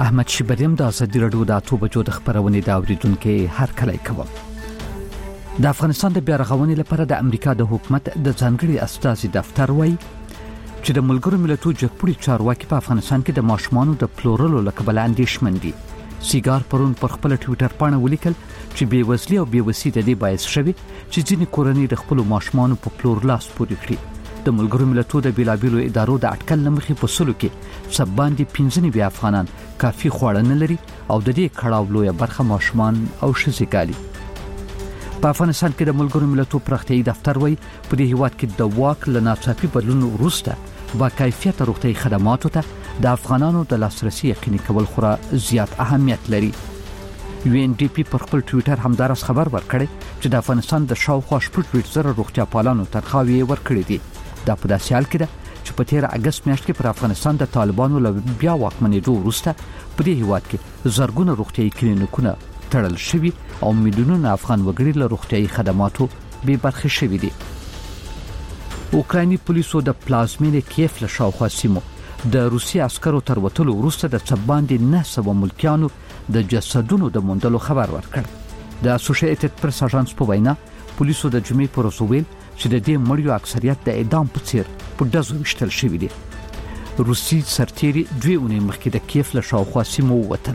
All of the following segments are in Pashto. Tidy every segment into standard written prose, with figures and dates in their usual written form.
احمد شیبریم د ازادي رادیو د 8 بجو د خبرونې د اوریدونکو هر کله کوم. د افغانستان د بیا رغونې لپاره د امریکا د حکومت د ځانګړي استازي دفتر وایي چې د ملګرو ملتونو جګپوړي چارواکي په افغانستان کې د ماشومانو د پلورلو لکبل اندیشمن دي. سیګار پرون پر خپل ټوئیټر باندې ولیکل چې بیوزلي او بیوسي د دې باعث شوي چې ځینې کورنۍ د خپل ماشومانو په پلور لاس پورې کړي. د ملګرو ملتونو د بیلابیلو ادارو د اټکل لمخې په سلو کې سباندې 15 افغانان کافي خواړه نه لري او د دې کړهو لویه برخه ماشومان او ښځې ګالي. په افغانستان کې د ملګرو ملتونو پراختیايي دفتر وایي په دې هیواد کې د واک له ناڅاپي بدلون وروسته با کیفیت روغتي خدماتو ته د افغانانو د لاسرسي یقیني کول خورا زیات اهمیت لري. UNDP پر خپل ټوئیټر همدارس خبر ورکړی چې د افغانستان د شاوخوا 8.0 روغتیا پالانو تنخواوي ورکړي دي. دا په داسې حال کې ده چې په 13 اگست میاشت کې پر افغانستان د طالبانو له بیا واکمنېدو وروسته په دې هیواد کې زرګونه روغتیايي کلینیکونه تړل شوي او میلیونونه افغان وګړي له روغتیايي خدماتو بې برخې شوي دي. اوکرایني پولیسو د پلازمینې کیف له شاوخوا سیمو د روسي عسکرو تر وتلو وروسته د څباندې 900 ملکیانو د جسدونو د موندلو خبر ورکړ. د اسوسییټډ پریس اژانس په وینا پولیسو د جمعې پر ورځ ویل چې د دې مړیو اکثریت د اعدام په څیر په ډزو وشتل شوی دي. روسي سرتیري 2 اونۍ مخکې د کیف له شاوخوا سیمو ووتل.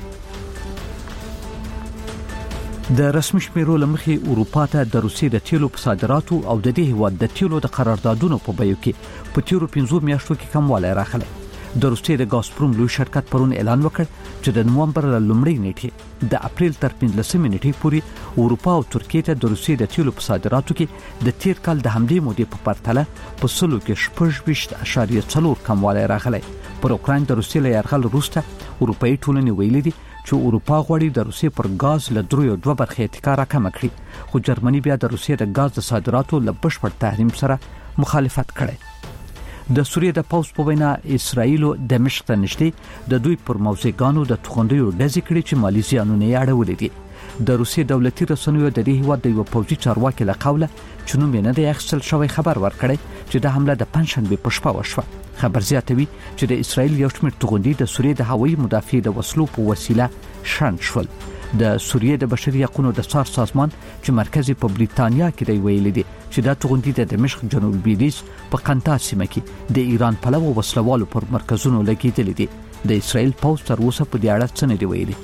د رسمي شمیرو لمخې اروپا ته د روسي د تیلو په صادراتو او د دې هیواد د تیلو د قراردادونو په بیو کې په تیرو 15 میاشتو کې کموالی راغلی. د روسي د ګازپروم لوی شرکت پرون اعلان وکړ چې د نومبر له لومړۍ نیټې د اپریل تر 15 نیټې پورې اروپا او ترکیه ته د روسي د تیلو په صادراتو کې د تیر کال د همدې مودې په پرتله په سلو کې 8.4 کموالی راغلی. پر اوکراین د روسي له یرغل وروسته اروپאי ټولنې ویلي دي چې اروپا غواړي د روسي پر غاز له 3.2 برخې اتکا راکمه کړي، خو جرمني بیا د روسي د غاز د صادراتو له بشپړ تحریم سره مخالفت کړي. د سوریې د پوځ په وینا اسرائیل دمشق ته نږدې د دوی پر موزیګانو د توغندیو ډزې کړې چې مالي زیانونه یې اړولې دي. د روسي دولتي رسنیو د دې هیواد د یو پوځي چارواکي له قوله چې نوم یې نه دی اخیستل شوی خبر ورکړی چې د حمله د پنځشنبې په شپه وشوه. خبر زیاتوي چې د اسرائیل یو شمېر توغندي د سوریې د هوایي مدافع د وسلو په وسیله شنډ شول. د سوریې د بشري حقوقو د سار سازمان چې مرکزي په بریتانیا کې دی ویلي دي چې دا توغندي د دمشق جنوب لویدیځ په قنطا سیمه کې د ایران پلوه وسلوالو پر مرکزونو لګیدلې دي. د اسرائیل پوځ تر اوسه په دې اړه څه نه دی ویلي.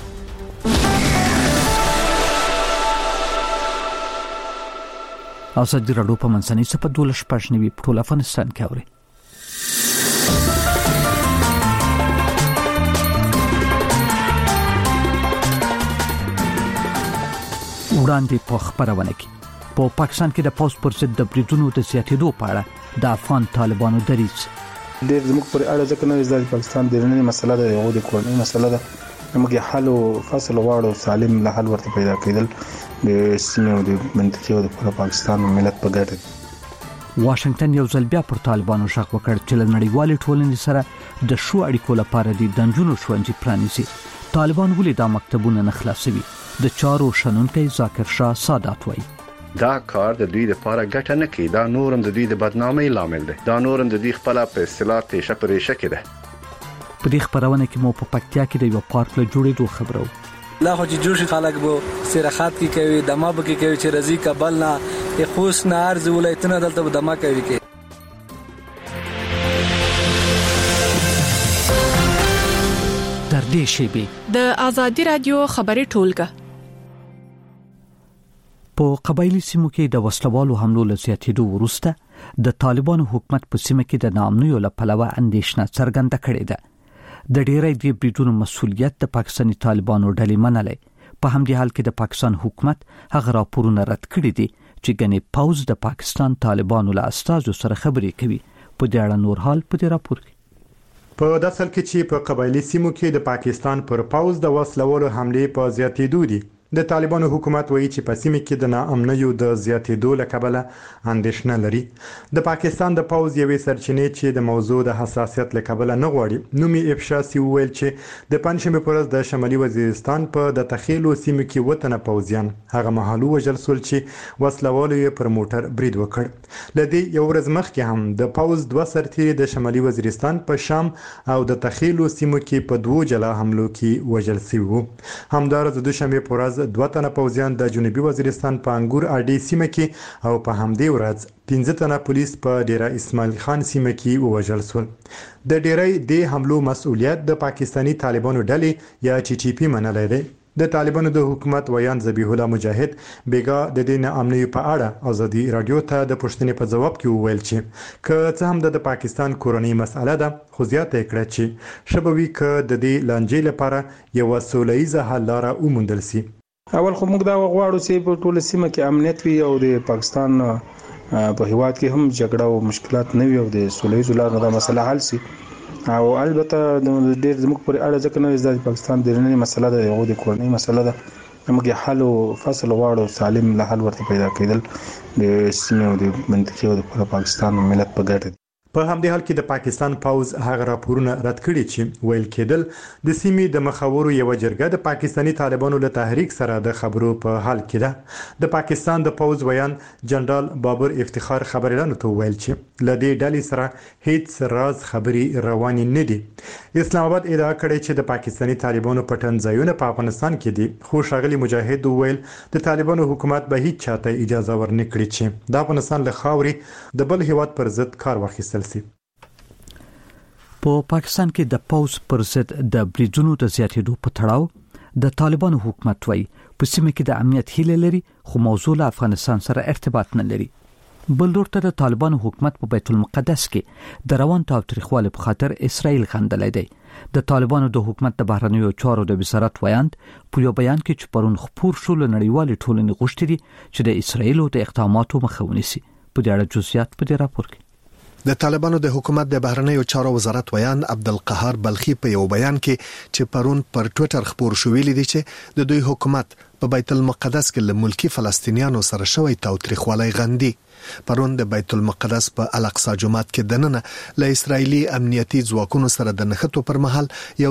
ازادي رادیو په منځنۍ صفه 12 په ټول افغانستان کې اوري. وړاندې په خبرونه کې په پاکستان کې د پوز پر ضد د بریدونو د زیاتېدو په اړه د افغان طالبانو دریځ ډېر زموږ پر اړه ځکه نه د پاکستان د رننې مسله د یو د کورنۍ مسله ده. موږ حل او فصل واړو سالم له حل ورته پیدا کېدل د سیمې او د منطقې او د پاکستان ملت په ګټه. واشنگټن یو ځل بیا پر طالبانو شک وکړ چې له نړیوالې ټولنې سره د شو اړیکو لپاره د دنجونو ښوونځي پرانیزي. طالبان ولې دا مکتبونه نه خلاصوي؟ د چارو شنونکي ذاکر شاه سادات وایي دا کار د دوی لپاره ګټه نه کوي، دا نورم د دوی د بدنامۍ لامل دی، دا نورم د دوی خپل په اصطلاح ته شپریشه کې ده. په دې خبرونه کې مو په پکتیا کې د یو پارک له جوړېدو خبرو لا خو چې جوړ خلک به سرخات کې کوي، دمه به کې کوي چې رزي کابل نه خوست نه ارز ولایتونه دلته دمه کوي کې. تر دې شی د ازادي رادیو خبري ټولګه په قبایلی سیمو کې د وسلوالو حملو له زیاتېدو وروسته د طالبانو حکومت په سیمه کې د ناامنیو له پلوه اندېښنه څرګنده کړې ده. د ډېرې د بریدونو مسؤلیت د پاکستاني طالبانو ډلې منلې. په همدې حال کې د پاکستان حکومت هغه راپورونه رد کړي دي چې ګنې پوز د پاکستان طالبانو له استازو سره خبرې کوي. په دې اړه نور حال په دې راپور کې په داسل کې چې په قبایلی سیمو کې د پاکستان پر پوز د وسلوالو حملې په زیاتېدو دي. د طالبانو حکومت وایي چې په سیمه کې د ناامنیو د زیاتېدو له کبله اندېښنه لري. د پاکستان د پوز یوې سرچینې چې د موضوع د حساسیت له کبله نه غواړي نومي افشا سی ویل چې د پنځمې پر ورځ د شمالي وزیرستان په د تخیلو سیمه کې وطن پوزیان هغه مهالو وجل سول چې وسلوالو یې پر موټر برید وکړ. لدی یو ورځ مخکې هم د پوز 2 سرتیري د شمالي وزیرستان په شام او د تخیلو سیمو کې په 2 جلا حملو کې وجل شوي وو. همدارس د دوشنبه پر ورځ 2 تنه پوځیان د جنوبي وزیرستان په انګور اډي سیمه کې او په همدې ورځ 15 تنه پولیس په ډیره اسماعیل خان سیمه کې ووژل شول. د ډیرې د حملو مسؤلیت د پاکستانی طالبانو ډلې یا ټي ټي پی منلای دی. د طالبانو د حکومت ویان ذبیح الله مجاهد بیګا د دین امنیت په اړه ازادي رادیو ته د پښتنې په جواب کې وویل چې که څه هم د پاکستان کورنۍ مسأله ده خو زیاته کړه چې شبوي ک د دې لانجې لپاره یو سولهیزه حل لاره وموندل شي. اول خو موږ دا غواړو چې په ټوله سیمه کې امنیت وي او د پاکستان په هیواد کې هم جګړه او مشکلات نه وي او د سولهیزو لارو د مسله حل شي. او البته د ډېر زموږ پر اړه ځکه نه د پاکستان د رننې مسله ده او د کورنۍ مسله ده موږ حل او فصل غواړو سالم له حل ورته پیدا کېدل د سیمې او د منطقې او د پاکستان ملت په ګټه. په همدې حال کې د پاکستان پوز هغه راپورونه رد کړي چې ویل کېدل د سیمې د مخاورو یو جرګه د پاکستانی طالبانو له تحریک سره د خبرو په حال کې ده. د پاکستان د پوز ویان جنرال بابر افتخار خبريالانو ته ویل چې لدې ډلې سره هیڅ راز خبري رواني نه دي. اسلام آباد ادعا کړې چې د پاکستانی طالبانو پټن ځایونه په افغانستان کې دي خو ښاغلي مجاهد ویل د طالبانو حکومت به هیڅ چاته اجازه ورنکړي چې د افغانستان له خاورې د بل هیواد پر ضد کار واخیستل. په پاکستان کې د پوز پر ضد د بریدونو د زیاتېدو په تړاو د طالبانو حکومت وایي په سیمه کې د امنیت هیله لري خو موضوع له افغانستان سره ارتباط نه لري. بل ورته د طالبانو حکومت په بیت المقدس کې د روان تاوتریخوالي په خاطر اسرائیل غندلای دی. د طالبانو د حکومت د بهرنیو چارو د وزارت ویاند په یو بیان کې چې پرون خبر شو نړیوال ټولنې غوښتي دي چې د اسرائیل د اقداماتو مخه ونیسي. په دې اړه جزئیات په دې راپور کې. د طالبانو د حکومت د بهرنیو چارو وزارت ویان عبدالقهار بلخی په یو بیان کې چې پرون پر ټوئیټر خبر شو ویلي دي چې د دوی حکومت په بیت المقدس کې له ملکی فلسطینیانو سره شوی تاوتریخوالی غندي. پرون د بیت المقدس په الاقصی جومات کې دننه له اسرایلی امنیتي ځواکونو سره د نښتو پر مهال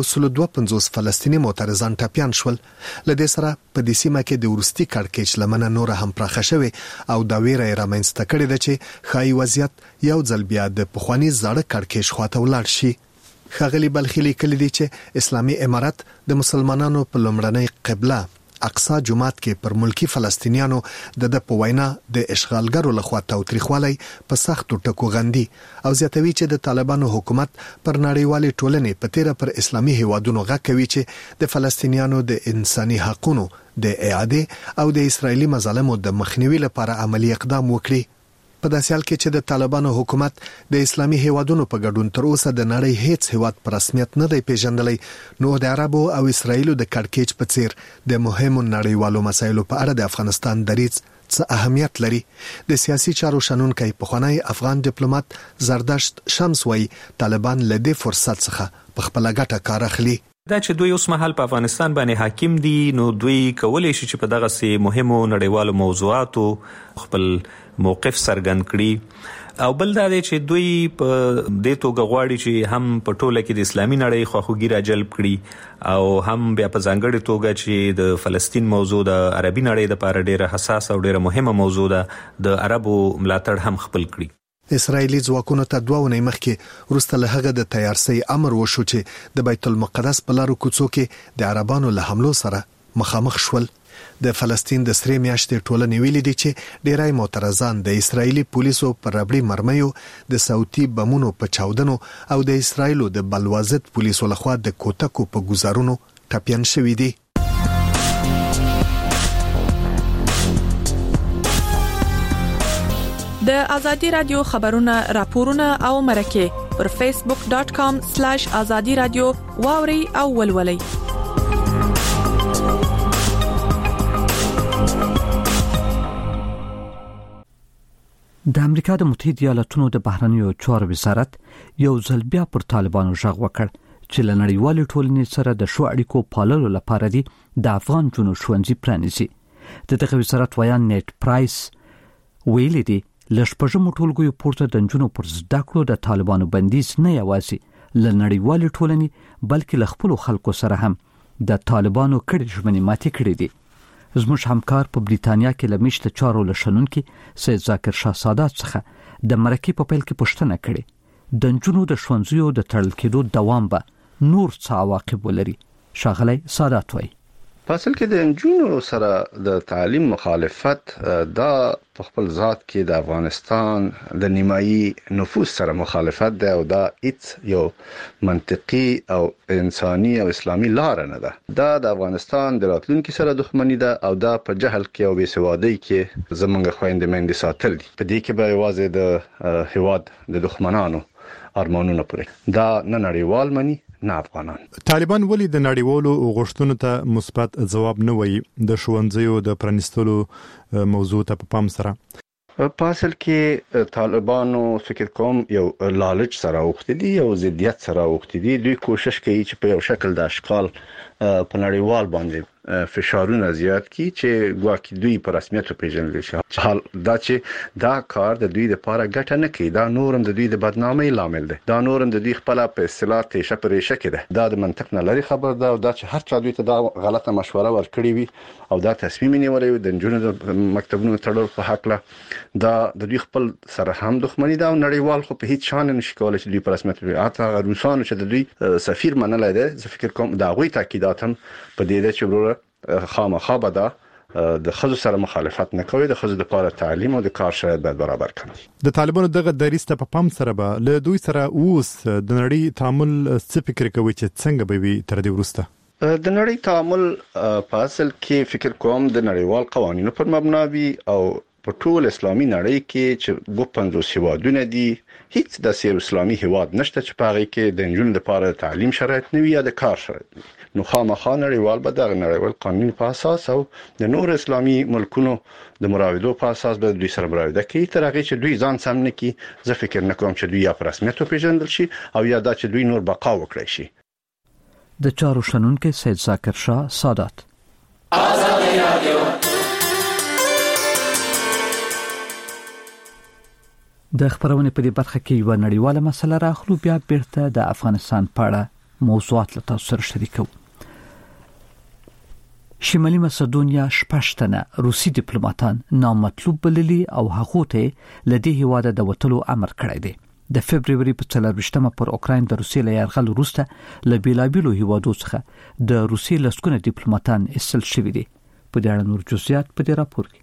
152 فلسطینی معترضان ټپیان شول. لدې سره په دې سیمه کې د ورستي کړکېچ لمنه نور هم پراخه شوه او دا ویره رامنځته کړې ده چې خای وضعیت یو ځل بیا د پخوانی زړه کړکېچ خواته ولاړ شي. خاغلی بلخی لیکلي دي چې اسلامي امارات د مسلمانانو په لومړنۍ قبله اقصی جومات کې پر ملکی فلسطینیانو د په وینا د اشغالګرو لخوا تاوتریخوالی په سختو ټکو غندي او زیاتوي چې د طالبانو حکومت پر نړیوالې ټولنې په تیره پر اسلامي هیوادونو غږ کوي چې د فلسطینیانو د انساني حقوقو د اعاده او د اسرایلی مظالمو د مخنیوي لپاره عملی اقدام وکړي. په داسې حال کې چې د طالبانو حکومت د اسلامي هیوادونو په ګډون تر اوسه د نړۍ هیڅ هیواد په رسمیت نه دی پیژندلی نو د عربو او اسرایلو د کړکېچ په څیر د مهمو نړیوالو مسایلو په اړه د افغانستان دریځ څه اهمیت لري. د سیاسي چارو شنونکی پخوانی افغان ډیپلوماټ زردشت شمس وایي طالبان له دې فرصت څخه په خپل ګټه کار اخلي. دا چې دوی اوس مهال په افغانستان باندې حاکم دي نو دوی کولای شي چې په دغه سي مهمو نړیوالو موضوعاتو خپل موقف څرګند کړي او بل دا دی چې دوی په دې توګه غواړي چې هم په ټوله کې د اسلامي نړۍ خواخوږي را جلب کړي او هم بیا په ځانګړي توګه چې د فلسطین موضوع د عربي نړۍ لپاره ډیره حساس او ډیره مهمه موضوع ده د عربو ملاتړ هم خپل کړي. اسرایلی ځواکونو ته 2 ونې مخکې وروسته له هغه د تیارسي امر وشو چې د بیت المقدس په لارو کوڅو کې د عربانو له حملو سره مخامخ شول. د فلسطین د سری میاشتې ټولنې ویلي دي چې ډیرای معترضان د اسرایلی پولیسو پر ربړي مرمیو د صوتي بمونو په چاودنو او د اسرایلو د بلوازت پولیسو لخوا د کوتکو په گزارونو ټپیان شوي دي. د ازادي رادیو خبرونه راپورونه او مرکه پر facebook.com/azadi radio واوري او ولولي. د امریکا د متحده ایالاتونو د بهرنیو چارو وزارت یو ځل بیا پر طالبانو ژغ وکړ چې له نړیوالې ټولنې سره د ښو اړیکو پاللو لپاره دي د افغان جنو ښوونځي پرانیزي. د دغه وزارت ویان نیټ پرایس ویلي دي له شپږمو ټولګیو پورته د نجونو پر زده کړو د طالبانو بندیز نه یوازې له نړیوالې ټولنې بلکې له خپلو خلکو سره هم د طالبانو کړي ژمنې ماتې کړې دي. زموږ همکار په بریتانیا کې له میشته چارو له شنونکي سید ذاکر شاه سادات څخه د مرکې په پیل کې پوښتنه کړې د نجونو د ښوونځیو د تړل کېدو دوام به نور څه عواقب ولري. ښاغلی سادات وایي فاصل کې د نجونو سره د تعلیم مخالفت دا په خپل ذات کې د افغانستان د نیمایي نفوس سره مخالفت ده او دا هیڅ یو منطقي او انساني او اسلامي لار نه ده. دا د افغانستان د راتلونکو سره دښمنی ده او دا په جهل کې او بېسوادۍ کې زمونږ خويندې مېندې ساتل دي. په دې کې به یوازې د هیواد د دښمنانو ارمانونه پوره دا نه نړیوال مني نه افغانان. طالبان ولې د نړیوالو غوښتنو ته مثبت ځواب نه وایي د ښوونځیو د پرانیستلو موضوع ته په پام سره؟ په اصل کې طالبانو فکر کوم یو لالچ سره وختي دي او ضدیت سره وختي دي. دوی کوشش کوي چې په یو شکل د اشکال په نړیوال باندې فشارونه زیات کی چې ګواکې دوی په رسمیت پیژندل شي. حال دا چې دا کار د دوی لپاره ګټه نه کوي، دا نورم د دوی د بدنامۍ لامل دی، دا نورم د دوی خپل په اصطلاح ته شپریشه کې ده. دا د منطق نه لري خبر ده او دا چې هر چا دوی ته دا غلطه مشوره ورکړي وي او دا تصمیم نیولې وي د نجونو د مکتبونو تړل په حق له دا د دوی خپل سره هم دښمنی ده او نړیوال خو په هیڅ شان نشي کولای چې دوی په رسمیت حتی روسانو چې د دوی سفیر منلای دی. زه فکر کوم دا غوي تاکیدات هم په دې ده چې خامخا به دا د خزو سره مخالفت نه کوي، د خزو لپاره تعلیم او د کار شرایط باید برابر کړي. د طالبانو دغه دریسته په پام سره به له دوی سره اوس د نړۍ تعامل څه فکر کوي چې څنګه به وي تر دې وروسته؟ د نړۍ تعامل په اصل کې فکر کوم د نړیوال قوانینو پر مبنا وي او په ټول اسلامي نړۍ کې چې 50 هیوادونه دي هیڅ د سیر اسلامي هیواد نشته چې په هغه کې د نجونو لپاره تعلیم شرایط نه وي یا د کار شرایط نه وي. نو خامخا نړیوال به د نړیوال قانون په اساس او د نور اسلامي ملکونو د مراودو په اساس به دوی سره مراوده کوي تر هغه چې دوی ځان سم نه کوي. زه فکر نه کوم چې دوی یا په رسمیت پیژندل شي او یا دا چې دوی نور بقا وکړي شي. د چارو شنونکو سید ذاکر شاه سادات. آزادی رادیو د خبرونې په دې برخه کې یو نړیواله مسله راخلو بیا بیرته د افغانستان په اړه موضوعات له تاسو سره شریکو. شمالي مقدونیا شپږتنه روسي ډیپلوماټان نامطلوب بللي او هغه ته لدې هواده د وټلو امر کړی دی. د فبرवरी په 24مه پر اوکراین د روسي له یرغل وروسته له بیلابیلو هوادو څخه د روسي لسکونه ډیپلوماټان ایستل شوي دي. په دې اړه نور جزئیات په دې راپور کې.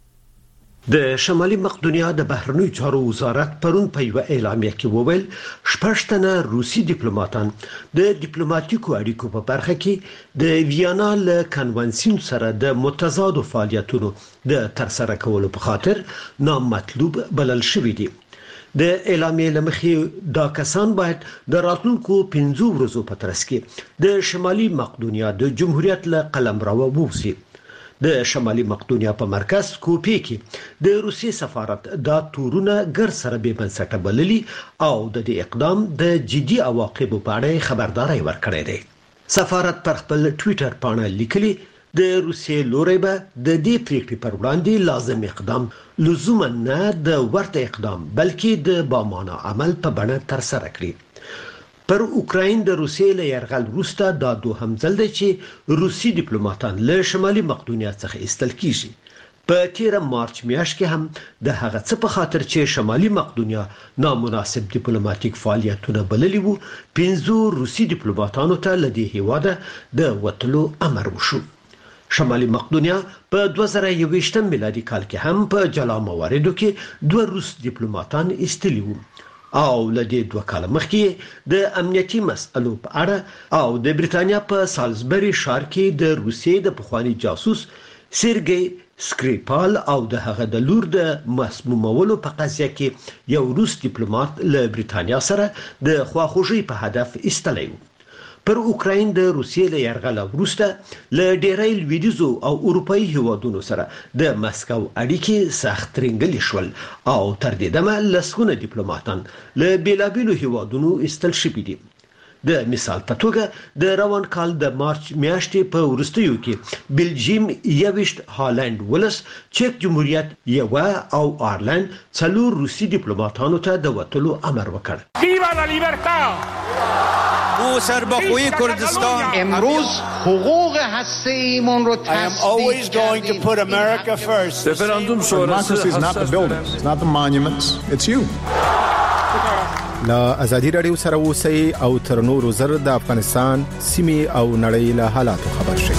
د شمالي مقدونیا د بهرنیو چارو وزارت پرون په یو اعلامیه کې وویل 6 تنه روسي ډیپلوماټان د ډیپلوماټیکو اړیکو په برخه کې د ویانا له کنوانسیون سره د متضادو فعالیتونو د ترسره کولو په خاطر نامطلوب بلل شوي دي. د اعلامیې لمخې دا کسان باید د راتلونکو 15 ورځو په ترڅ کې د شمالي مقدونیا د جمهوریت له قلمرو ووځي. د شمالي مقدونیا په مرکز کوپی کې د روسي سفارت دا تورونه ګر سره به بنسټه بللي او د دې اقدام د جدي عواقبو په اړه خبرداري ورکړې ده. سفارت پر خپل ټوئیټر باندې لیکلي د روسي لوري به د دې پریکړې پر وړاندې لازم اقدام لزوما نه د ورته اقدام بلکې د بامانه عمل په بڼه تر سره کړي. پر اوکراین د روسیې له یرغل وروسته دا دوهم ځل دی چې روسي ډیپلوماټان له شمالي مقدونیا څخه ایستل کیږي. په 13 مارچ میاشت کې هم د هغه څه په خاطر چې شمالي مقدونیا نامناسب ډیپلوماټیک فعالیتونه بللي وو 15 روسي ډیپلوماټانو ته له دې هیواده د وټلو امر وشو. شمالي مقدونیا په 2021 میلادي کال کې هم په جلا مواردو کې 2 روس ډیپلوماټان ایستلي وو او لدې 2 کال مخکې د امنیتي مسئلو په اړه او د بریتانیا په سالزبری ښار کې د روسیې د پخوانی جاسوس سرګي سکریپال او د هغه د لور د مسمومولو په قضیه کې یو روس ډیپلوماټ له بریتانیا سره د خواخوږي په هدف ایستلی و. پر اوکراین د روسیې له یرغل وروسته له ډیری لویدیځو او اروپایي هیوادونو سره د مسکو اړیکې سخت ترنګلې شول او تر دې دمه لسګونه ډیپلوماټان له بیلابیلو هیوادونو ایستل شوي دي. د مثال په توګه د روان کال د مارچ میاشتې په وروستیو کې بلجیم 21 هالند ولس چک جمهوریت یو او آیرلند 4 روسي دیپلوماتانو ته د وټلو امر وکړ. ویوا لا لیبرتا او سربخوی کردستان امروز حقوق هسته‌ایمون رو تصدیق رفراندوم شورای is not the buildings, it's not the monuments, it's you. لا ازادي رادیو سره اوسئ او تر نورو زر د افغانستان سیمې او نړۍ له حالاتو خبر شئ.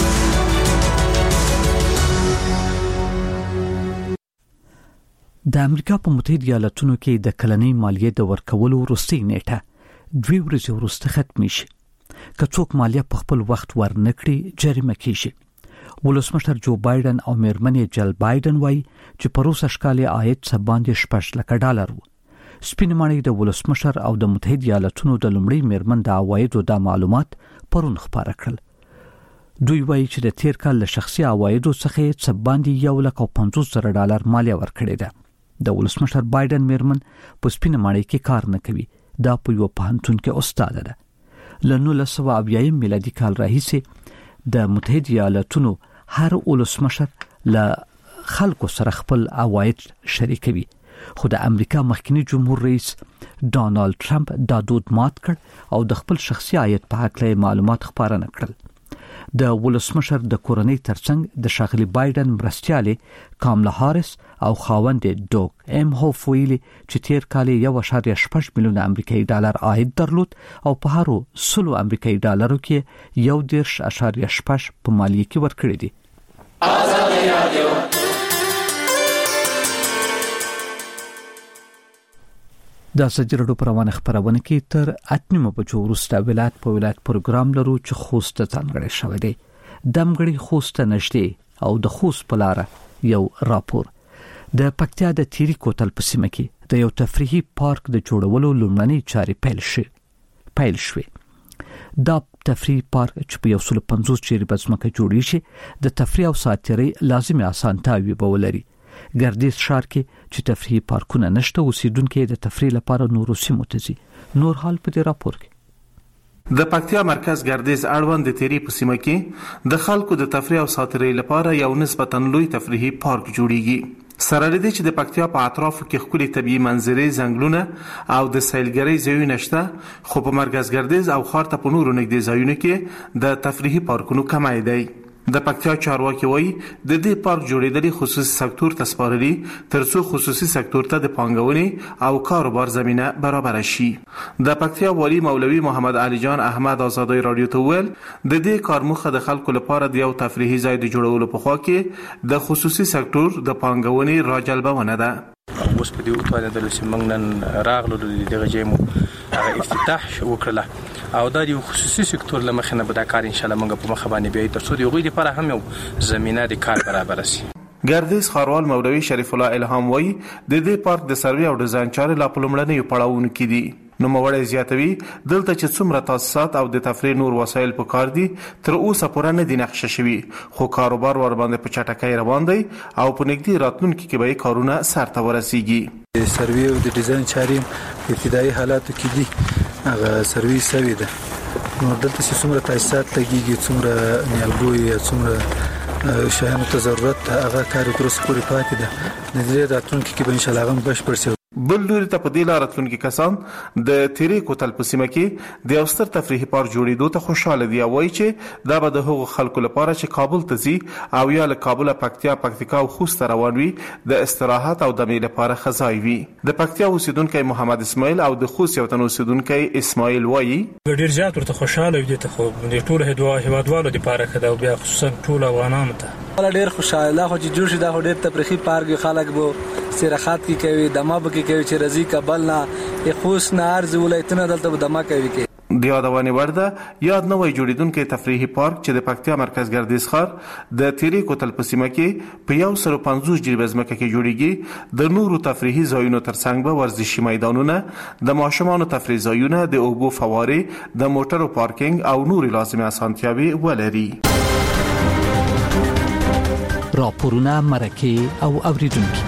د امریکا په متحده ایالاتونو کې د کلنۍ مالیې د ورکولو وروستۍ نیټه 2 ورځې وروسته ختم شي. که څوک مالیه په خپل وخت ورنکړي جریمه کیږي. ولسمشر جو بایدن او میرمنې جل بایدن وایي چې په روس اشکالي عاید څخه باندې $6 وو. سپین ماڼۍ د ولسمشر او د متحده ایالاتونو د لومړي میرمن د عوایدو د معلومات پرون خبره کړل. دوی وایي چې د تیر کال له شخصي عوایدو څخه څه باندې $150,000 مالیه ورکړې ده. د ولسمشر بایدن میرمن په سپین ماڼۍ کې کار نه کوي. دا په یو پوهنتون کې استاد ده. له 1970 میلادي کال راهیسې د متحده ایالاتونو هر ولسمشر له خلکو سره خپل عواید شریکوي. خو د امریکا مخکنی جمهور رئیس ډانالد ټرمپ دا دود مات کړ او د خپل شخصي عاید په اړه معلومات خبره نه کړل. د ولسمشر د کورنۍ ترڅنګ د شاغلي بایدن مرستياله کاملا هاریس او خاوند ډوک ام هوف ویلي چې تیر کال 1.8 میلیون امریکایي ډالر عاید درلود او په هر 100 امریکایي ډالرو کې 1.8 په مالیه کې ورکړي دي. آزادی رادیو د سجرډو پروانه خبرونه کې تر 8 بجو وروسته ولایت په ولایت پروګرام لرو چې خوست ځانګړی شوی دی. دمګړی خوست نشته او د خوست په لار یو راپور. د پکتیا د تیری کوتل په سیمه کې د یو تفریحي پارک د جوړولو لومړنۍ چارې پیل شوې. دا تفریحي پارک چې په 150 چیرې بزمکه جوړی شي د تفریح او ساتیري لازمي اسانتیاوي به ولري. ګردیز ښار کې چې تفریحي پارکونه نشته اوسیدونکو د تفریح لپاره نورو سیمو ته ځي. نور حال په دې راپور کې د پکتیا مرکز ګردیز اړوند د تیری په سیمه کې د خلکو د تفریح او ساتیري لپاره یو نسبتاً لوی تفریحي پارک جوړیږي. سره لري چې د پکتیا په اطرافو کې ښکلي طبيعي منظرې ځنګلونه او د سیلګرۍ ځایونه شته، خو په مرکز ګردیز او ښار ته په نورو نږدې ځایونو کې د تفریحي پارکونو کمی دی. د پکتیا چارواکي وایي د دې پارک جوړېدل خصوصي سکتور ته سپارلي ترڅو خصوصي سکتور ته د پانګونې او کاروبار زمينه برابر شي. د پکتیا والی مولوي محمد علي جان احمد آزادی رادیو ته ویل د دې کار موخه د خلکو لپاره د یو تفریحي ځای د جوړولو په خوا کې د خصوصي سکتور د پانګونې راجلبونه ده. اوس په دې وټاله د لسمنګن راغلو دغه جیمو افتتاح وکړه او د یو خصوصي سکتور لمخه نه به دا کار ان شاء الله موږ په مخه باندې به ترڅو دی غوې لپاره هم یو زمينه د کار برابر شي. ګردیز خاروال مولوي شریف الله الهام وایي د دې پارک د سروي او ډیزاین چارې لا په لومړنیو پړاوونو کې دي. نو موړی زیاتوي دلته چې څومره تاسیسات او د تفریح نور وسایل په کار دي تر اوسه پورې نه دي نقشه شوي، خو کاروبار ور باندې په چټکۍ روان دی او په نږدې راتلونکي کې به کارونه سرته ورسیږي. سروي او د ډیزاین چارې ابتدایي حالاتو کې دي، هغه سروي سوي ده. نو دلته چې څومره تاسیسات لګيږي، څومره نیالګوي، څومره شیانو ته ضرورت هغه کار پروسه پورې پاتې ده. د دې راتلونکي کې به ان شاء الله هم بشپړ شي. بل لوري ته په دې لار راتلونکي کسان د تیری کوتل په سیمه کې د اوستر تفریحي پارک جوړېدو ته خوشاله دي. وایي چې دا به د هغو خلکو لپاره چې کابل ته ځي او یا له کابل پکتیا او خوست روان وي د استراحت او دمې لپاره خزای وي. د پکتیا اوسیدونکو محمد اسماعیل او د خوست یو تن اوسیدونکو اسماعیل وایي ډیر زیات ورته خوشاله دي ته خو د ټول هیوادوالو لپاره کده او بیا خصوصا ټول افغانانو ته ډیر خوشاله خو چې جوړ شي دا ډیر تفریحي پارک خلک به سیرخات کی کوي، دمه به کی کوي چې رضی کابل نه خوست نه ارز ولایتونه دلته دمه کوي کی د یادونه ورده یاد نوې جوړیدونکو تفریحي پارک چې د پکتیا مرکز ګردیز ښار د تیری کوتل په سیمه کې په 150 جریبه ځمکه کې جوړیږي. د نورو تفریحي ځایونو ترڅنګ به ورزشي میدانونه، د ماشومانو تفریح ځایونه، د اوبو فوارې، د موټرو پارکینګ او نوري لازمي اسانتیاوي ولري. راپورونه مرکه او اوریدونکو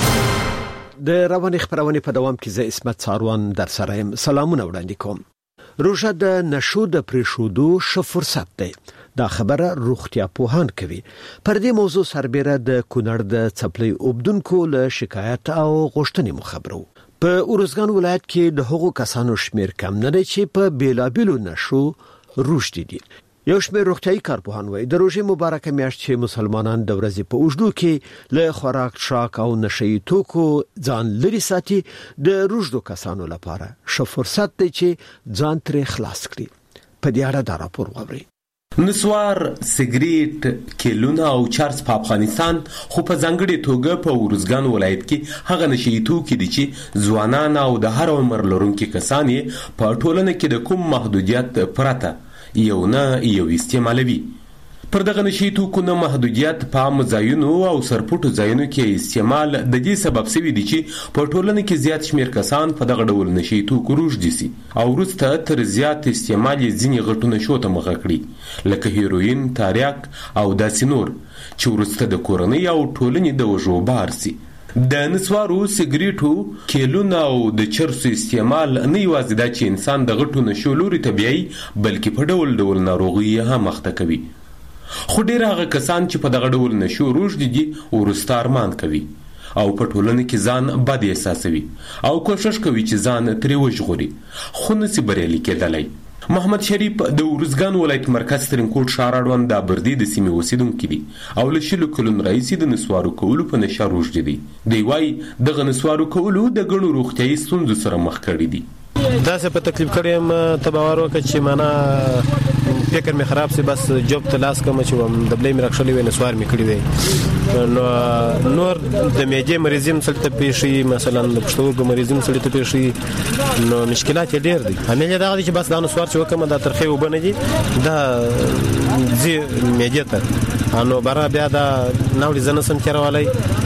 د رواني خبرونه په دوام کې زه اسمت ساروان در سره يم. سلامونه وړاندې کوم. روژه د نشو د پریښودو ښه فرصت دی. دا خبره روغتیا پوهان کوي. پر دې موضوع سربېره د کونړ د څپلۍ اوبدونکو له شکایت او غوښتنې مو خبرو. په ارزګان ولایت کې د هغو کسانو شمیر کم نه دی چې په بیلابیلو نشو روږدي دي. یو شمیر روغتیايي کارپوهان وایي د روژې مبارکه میاشت چې مسلمانان د ورځې په اوږدو کې له خوراک شاک او نشهیي توکو ځان لري ساتي، د روږدو کسانو لپاره ښه فرصت دی چې ځان ترې خلاص کړي. په دې اړه دا راپور واورئ. نسوار، سیګریټ، کیلونه او چرس په افغانستان خو په ځانګړې توګه په ارزګان ولایت کې هغه نشهیي توکي دي چې ځوانان او د هر عمر لرونکي کسان یې په ټولنه کې د کوم محدودیت پرته یو استعمالوي. پر دغه نشهیي توکو نه محدودیت په عامو ځایونو او سرپټو ځایونو کې استعمال د دې سبب شوی دی چې په ټولنه کې زیات شمیر کسان په دغه ډول نشهیي توکو روږدي سي او وروسته تر زیات استعمال یې ځینې غټو نشو ته مخه کړي لکه هیروین، تاریاک او داسې نور چې وروسته د کورنۍ او ټولنې د وژو بار سي. د نسوارو، سیګریټو، کیلونو او د چرسو استعمال نه یوازې دا چې انسان د غټو نشو لوري ته بیایي بلکې په ډول ډول ناروغي هم مخته کوي. خو ډیر هغه کسان چې په دغه ډول نشو روږدي دي وروسته ارمان کوي او په ټولنه کې ځان بد احساسوي او کوشش کوي چې ځان ترې وژغوري خو نسي بریالي کېدلی. محمد شریف د ارزګان ولایت مرکز ترینکوټ ښار اړوند د ابردي د سیمې اوسیدونکی دی او له 20 کلونو راهیسې د نسوارو کولو په نشه روږدي دی. دی وایي دغه نسوارو کولو د ګڼو روغتیايي ستونزو سره مخ کړي دي. داسې په تکلیف کړی یم ته باور وکړه چې معنا فکر مې خراب سي، بس جوب ته لاس کوم چې دبلې مې راخښلې وي نسوار مې کړی دی. نور د میجې مریضیم سره ته پیښي، مثلا د پښتورګو مریضیم سره ته پیښي، نو مشکلات یې ډېر دي. همېله دا دي چې بس دا نسوار چې وکم دا ترخې وبنه دي دا زی میجې ته نو برا بیا دا ناوړي زنسم چرولای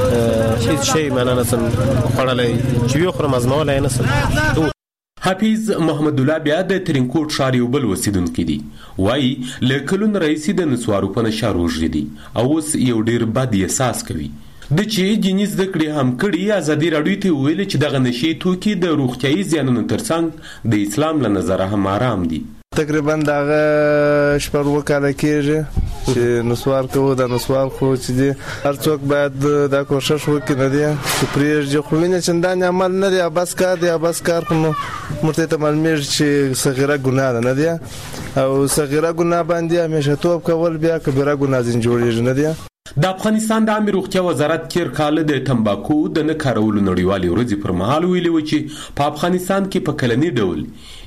هیڅ شی معنا نسم خړلای چې یو خرم ازمولای نسم. حافظ محمد الله بیا د ترینکوټ ښار یو بل اوسیدونکی دی. وایي له کلونو راهیسې د نسوارو په نشه روږدي دي او اوس یو ډېر بد احساس کوي. د چې دیني زده کړې هم کړي ازادي راډیو ته ویلي چې دغه نشهیي توکي د روغتیايي زیانونو ترڅنګ د اسلام له نظره هم آرام دي. تقریبا دغه شپږ وکاله کېږي چې نسوار کوو. د نسوار خو چې دی هر څوک باید دا کوشش وکړي نه دی چې پرېږدي، خو وینې چندانې عمل نه دی، بس کار دی. بس کار خو مرته ته معلومیږي چې صغیره ګناه ده نه دی او صغیره ګناه باندې همیشه توب کول بیا کبیره ګناه ځین جوړېږي نه دی. د افغانستان د عامه روغتیا وزارت تیر کال د تمباکو د نه کارولو نړیوالې ورځې پر مهال ویلي و چې په افغانستان کې په کلني ډول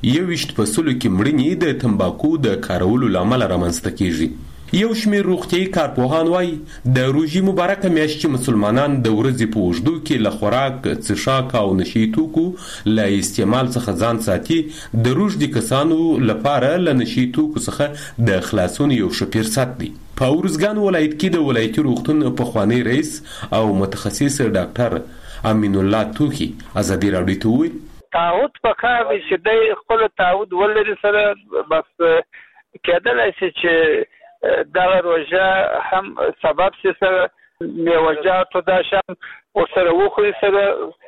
21% کې مړینې د تمباکو د کارولو لامل رامنځته کیږي. یو شمیر روغتیايي کارپوهان وایي د روژې مبارکه میاشت چې مسلمانان د ورځې په اوږدو کې له خوراک، څښاک او نشهیي توکو له استعمال څخه ځان ساتي د روږدي کسانو لپاره له نشهیي توکو څخه د خلاصون یو ښه فرصت دی. په ارزګان ولایت کې د ولایتي روغتون پخوانی رئیس او متخصص ډاکټر امین الله توخي ازادي راډیو ته وویل تعهد په کار دی چې د خپل تعهد ولري سره بس کېدلای شي چې دا روژه هم سبب شي سره میوجاتو دا شم او سره وخوري سره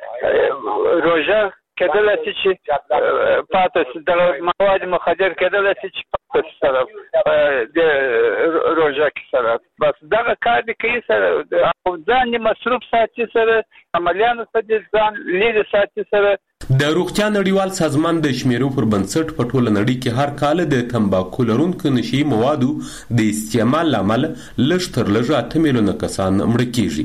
روژه کېدلای شي چې پاتې د مواد مخدر کېدلای شي چې پاتې سره د روژه کې سره بس دغه کار دی کوي سره او ځان مصروف ساتي سره عملیانو څخه ځان لرې ساتي سره. د روغتیا نړیوال سازمان د شمیرو پر بنسټ په ټوله نړۍ کې هر کال د تمباکو لرونکو نشهیي موادو د استعمال لامل لږ تر لږه 8 میلیونه کسان مړه کیږي.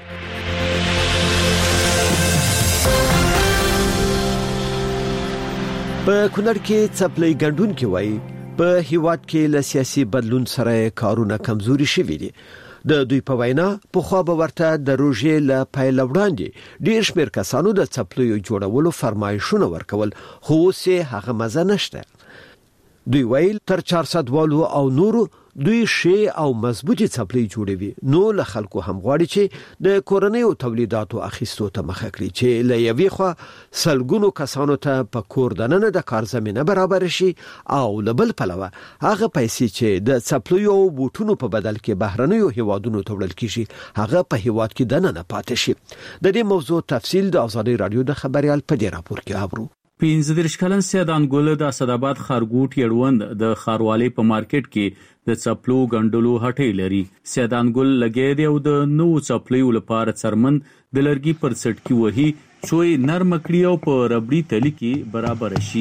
په کونړ کې څپلۍ ګډونکي وایي په هیواد کې له سیاسي بدلون سره کارونه کمزوري شوي دي. د دوی په وینا په خو به ورته د روژې له پیل وړاندې ډیر شمیر کسانو د څپلیو جوړولو فرمایشونه ورکول خو اوس هغه مزه نشته. دوی ویل تر 400 والو او نورو دوی شی او مضبوطی څپلۍ جوړوي نو له خلکو هم غواړي چې د کورنیو تولیداتو اخیستو ته مخه کړي چې له یوې خوا سلګونو کسانو ته په کور دننه د کار زمينه برابر شي او له بل پلوه هغه پیسې چې د څپلیو او بوټونو په بدل کې بهرنیو هیوادونو ته وړل کیږي هغه په هیواد کې دننه پاتې شي. د دې موضوع تفصیل د ازادي رادیو د خبريال په دې راپور کې اورو. 15 کلن سیدان ګل د اسداباد خارګوټ یړوند د خاروالي په مارکیټ کې د چپلو ګندلو هټۍ لري. سیدان ګل لګې دی او د نو چپلو لپاره څرمن د لرګي پر څټکی وهي چې نرم کړي او په ربړي تلی کې برابر شي.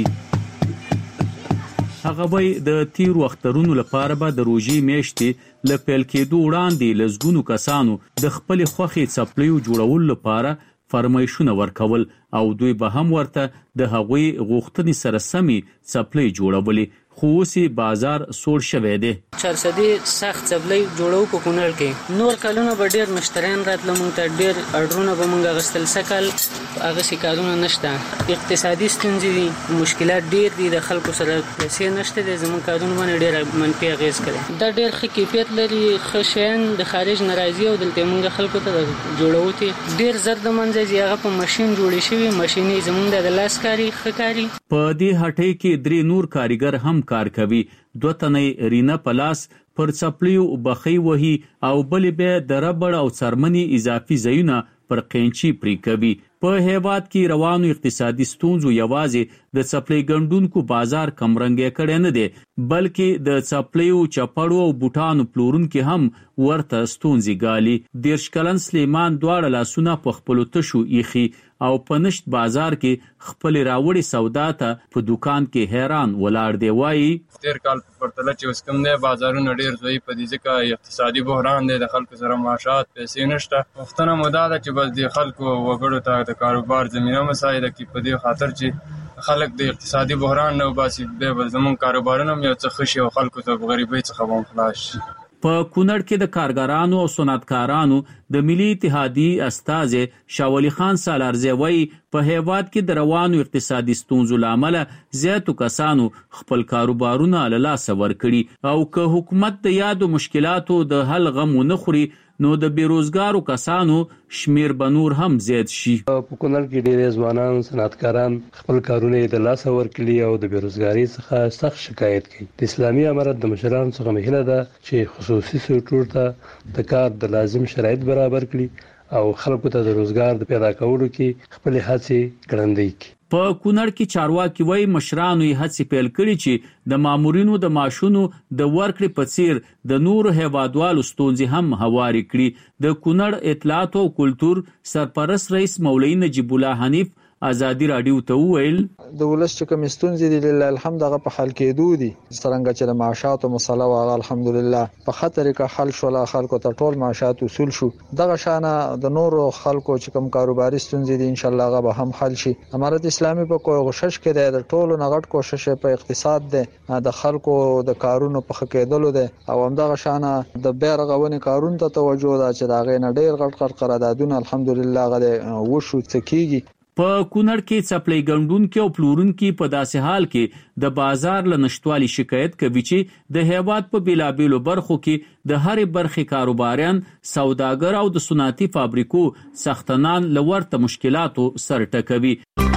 هغه وای د تیر وخترونو لپاره به د روزي میاشتې ل پیل کېدو وړاندې لزګونو کسانو د خپل خوخي چپلو جوړول لپاره فرمایشونه ورکول او دوی به هم ورته د هغوی غوښتنې سره سمي چپلې جوړولې. خو اوسې بازار سوړ شوی دی. چارسدي سخت چپلې جوړو په کونړ کې نور کلونه به ډېر مشتریان راتله مونږ ته ډېر اډرونه به مونږ اغوستل. سکل هغه کارونه نشته. اقتصادي ستونزې دي، مشکلات ډېر دي، د خلکو سره پیسې نشته دي. زموږ کارونه باندې ډېر منفي اغېز کوي. دا ډېر ښه کیفیت لري، ښه شیان د خارج نه راځي او دلته مونږ خلکو ته جوړو ته ډېر زر د منځه ځي. هغه په ماشین جوړې شوي، ماشینې زموږ د لاس کاري ښه کاري. په دې هټۍ کې 3 نور کاریګر هم کار کوي. 2 تنې رینا پلاس پر چپلیو بخي وهي او بلې به د ربړ او څرمنې اضافي ځایونه پر قینچي پرې کوي. په هیواد کې روانو اقتصادي ستونزو یوازې د چپلې ګندونکو بازار کمرنګ کړي نه دي، بلکې د چپلیو چپړو او بوټانو پلورونکو هم ورته ستونزې ګالي. 13 کلن سلیمان دواړه لاسونه په خپل تشو ایخي او په نشت بازار کې خپل راوړي سودا ته په دکان کې حیران ولاړ دی. وایي تیر کال په پرتله چې اوس کوم دی بازارونه ډیر ضعیف دي ځکه اقتصادي بحران دی، د خلکو سره معاشات پیسې نشته. وختونه مو دا ده چې بس د خلکو وګړو ته د کاروبار زمینه مساعده کی په دې خاطر چې خلک د اقتصادي بحران نه وباسي، به زمون کاروبارونه یو څه خشي او خلکو ته غریبۍ څخه هم خلاص شي. په کونړ کې د کارګرانو او صنعتکارانو د ملي اتحادیې استازي شاولی خان سالارزی وایي په هیواد کې د روانو اقتصادي ستونزو لامل زیاتو کسانو خپل کاروبارونه له لاسه ورکړي او که حکومت د یادو مشکلاتو د حل غم ونه خوري نو د بیروزګارو کسانو شمیر به نور هم زیات شي. په کونړ کې ډېر ځوانان صنعتکاران خپل کارونه د لاسه ورکړي او د بیروزګاری څخه سخت شکایت کوي. د اسلامي امارت د مشرانو څخه مهله ده چې خصوصي سکتور ته د کار د لازم شرایط برابر کړي او خلکو ته د روزګار د پیدا کولو کې خپل هڅې ګړندۍ کړي. په کونړ کې چارواکي وایي مشرانو یې هڅې پیل کړي چې د مامورینو د معاشونو د ورکړې په څیر د نورو هیوادوالو ستونزې هم هواري کړي. د کونړ اطلاعات او کلتور سرپرست رئیس مولوي نجیب الله حنیف ازادي رادیو ته وویل د ولس چې کوم ستونزې دي لله الحمد هغه په حل کېدو دي. څنګه چې د معاشاتو مسله واغ الحمدلله په خطر کې حل شول، خلکو ته ټول معاشات وصول شو. دغه شانه د نورو خلکو چې کوم کاروباري ستونزې دي ان شاء الله هغه به هم حل شي. امارت اسلامي په کوشش کې د ټولو نغټ کوشش په اقتصاد ده، د خلکو د کارونو په خکېدلو ده او هم دغه شانه د بیرغونی کارون ته توجه ده چې دا غي نه ډېر غټ قراردادونه الحمدلله غره وشو څکیږي. په کونړ کې چپلې ګندونکو او پلورونکو په داسې حال کې د بازار له نشټوالي شکایت کوي چې د هیواد په بیلابیلو برخو کې د هرې برخې کاروباریان، سوداګر او د صنعتي فابریکو سختنان له ورته مشکلاتو سر ټکوي.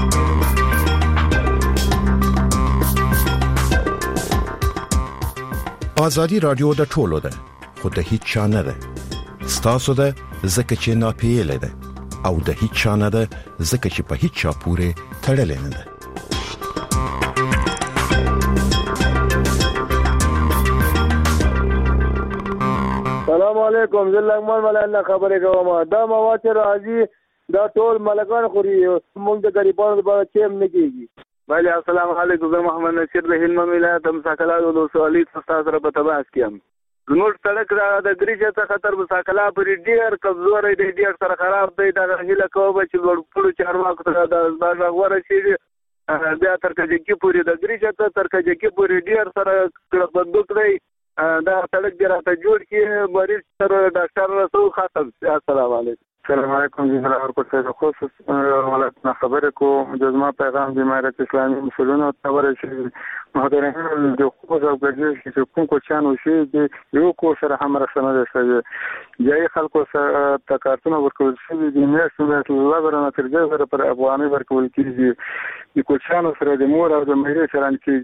ازادي رادیو د ټولو ده خو د هیڅ چا نه ده. ستاسو ده ځکه چې ناپیېله ده او د هیڅ چا نه ده ځکه چې په هیڅ چا پورې تړلې نه ده. سلام علیکم، زه لغمان ملنه خبرې کوم. دا مواد چې راځي دا ټول ملکان خوري، موږ د غریبانو لپاره چیم نه کیږي. بله السلام علیکم، زه محمد نصیر له هلمند ولایت مساکلات ولسوالۍ څخه سره په تماس کې یم. نور سړک را د دریجه څخه تر مساکلا پورې ډیر کمزوري دی، ډیر سره خراب دی. دا هیله کوم چې ورپلو چارواکو ته د ځباغ ورشي بیا تر کجکی پورې د دریجه ته تر کجکی پورې ډیر سره کړه بندوق دی. دا سړک ډیر ته جوړ کې مریض سره ډاکټر رسول خاطر. السلام علیکم. السلام علیکم، جناب ورکوټ سے خصوص ولایتنا خبره کو جزما پیغام د امارت اسلامي مسلمانانو ته ورسېږي. محترمین د حقوق او ګرځي چې کوم کو چانو شي د یو کو سره هم رسنه ده جای خلکو سره تکارتونه ورکول شي د میاشتو الله ورنه ترځه سره پر افغاني ورکول کیږي. د کوچانو سره د مور او د مېرې سره کې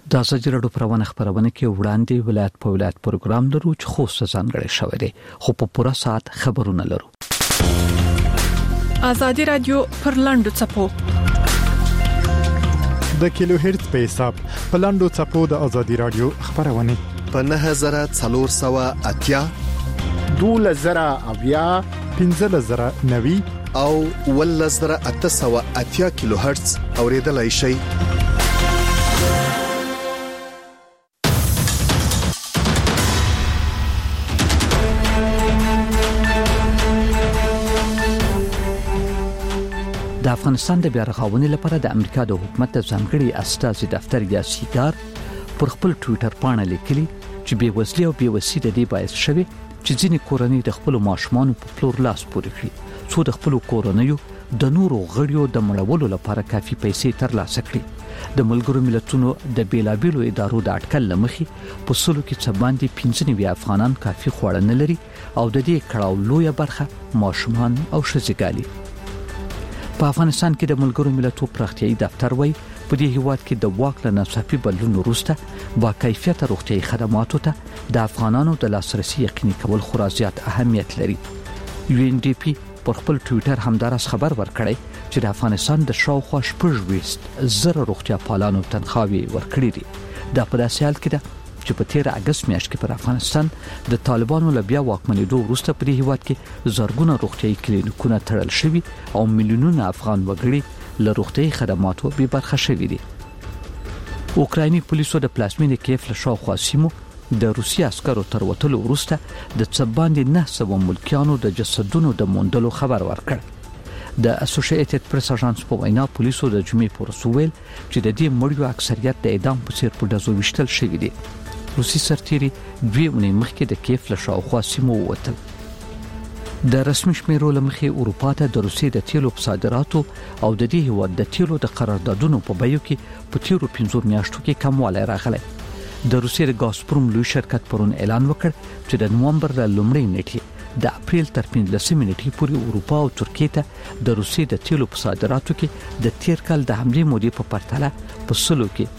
د ازادي راډیو پروانه خبرونه کې وړاندې ولایت په ولایت پروګرام لرو چې خوست ځانګړی شوی دی خو په پوره ساعت خبرونه لرو. ازادي راډیو پر لاندو چپو د کیلو هرتز په حساب په لاندو چپو د ازادي راډیو خبرونه په 9480 2000 1590 او 1880 کیلو هرتز اوریدلای شئ. د افغانستان د بیا رغونې لپاره د امریکا د حکومت د ځانګړي استازي دفتر یا سیګار پر خپل ټوئیټر باندې لیکلي چې بې وزلي او بې وسي د دې باعث شوي چې ځینې کورنۍ د خپل ماشومان په پلور لاس پورې کړي څو د خپل کورنۍ د نورو غړیو د مړولو لپاره کافي پیسې ترلاسه کړي. د ملګرو ملتونو د بیلابیلو ادارو د اټکل لمخې په سلو کې څه باندې 95 افغانان کافي خواړه نه لري او د دې کړهو لویه برخه ماشومان او ښځې. په افغانستان کې د ملګرو ملتونو پراختیايي دفتر وایي په دې هیواد کې د واک له ناڅاپي بدلون وروسته با کیفیت روغتیايي خدماتو ته د افغانانو د لاسرسي یقیني کول خورا زیات اهمیت لري. UNDP پر خپل ټوئیټر همدارس خبر ورکړی چې د افغانستان د شاوخوا 20,000 روغتیا پالانو تنخواوي ورکړي دي. دا په داسې حال کې ده چې په 13 اگست میاشت کې پر افغانستان د طالبانو له بیا واکمنېدو وروسته په دې هیواد کې زرګونه روغتیايي کلینیکونه تړل شوي او میلیونونه افغان وګړي له روغتیايي خدماتو بې برخه شوي دي. اوکرایني پولیسو د پلازمینې کیف له شاوخوا سیمو د روسي عسکرو تر وتلو وروسته د څه باندې 900 ملکیانو د جسدونو د موندلو خبر ورکړ. د اسوسییټډ پریس اژانس په وینا پولیسو د جمعې پر ویل چې د دې مړیو اکثریت د اعدام په څیر په ډزو وشتل شوی دي. روسي سرتیري 2 ونې مخکې د کیف له شاوخوا سیمو ووتل. د رسمي شمیرو لمخې اروپا ته د روسي د تیلو صادراتو او د دې هیواد د تیلو د قراردادونو په بیو کې په تیرو 15 میاشتو کې کموالی راغلی. د روسي د ګازپروم لوی شرکت پرون اعلان وکړ چې د نومبر له لومړۍ نیټې د اپریل تر 15 نیټې پورې اروپا او ترکیه ته د روسي د تیلو په صادراتو کې د تیر کال د حملې مودې په پرتله په سلو کې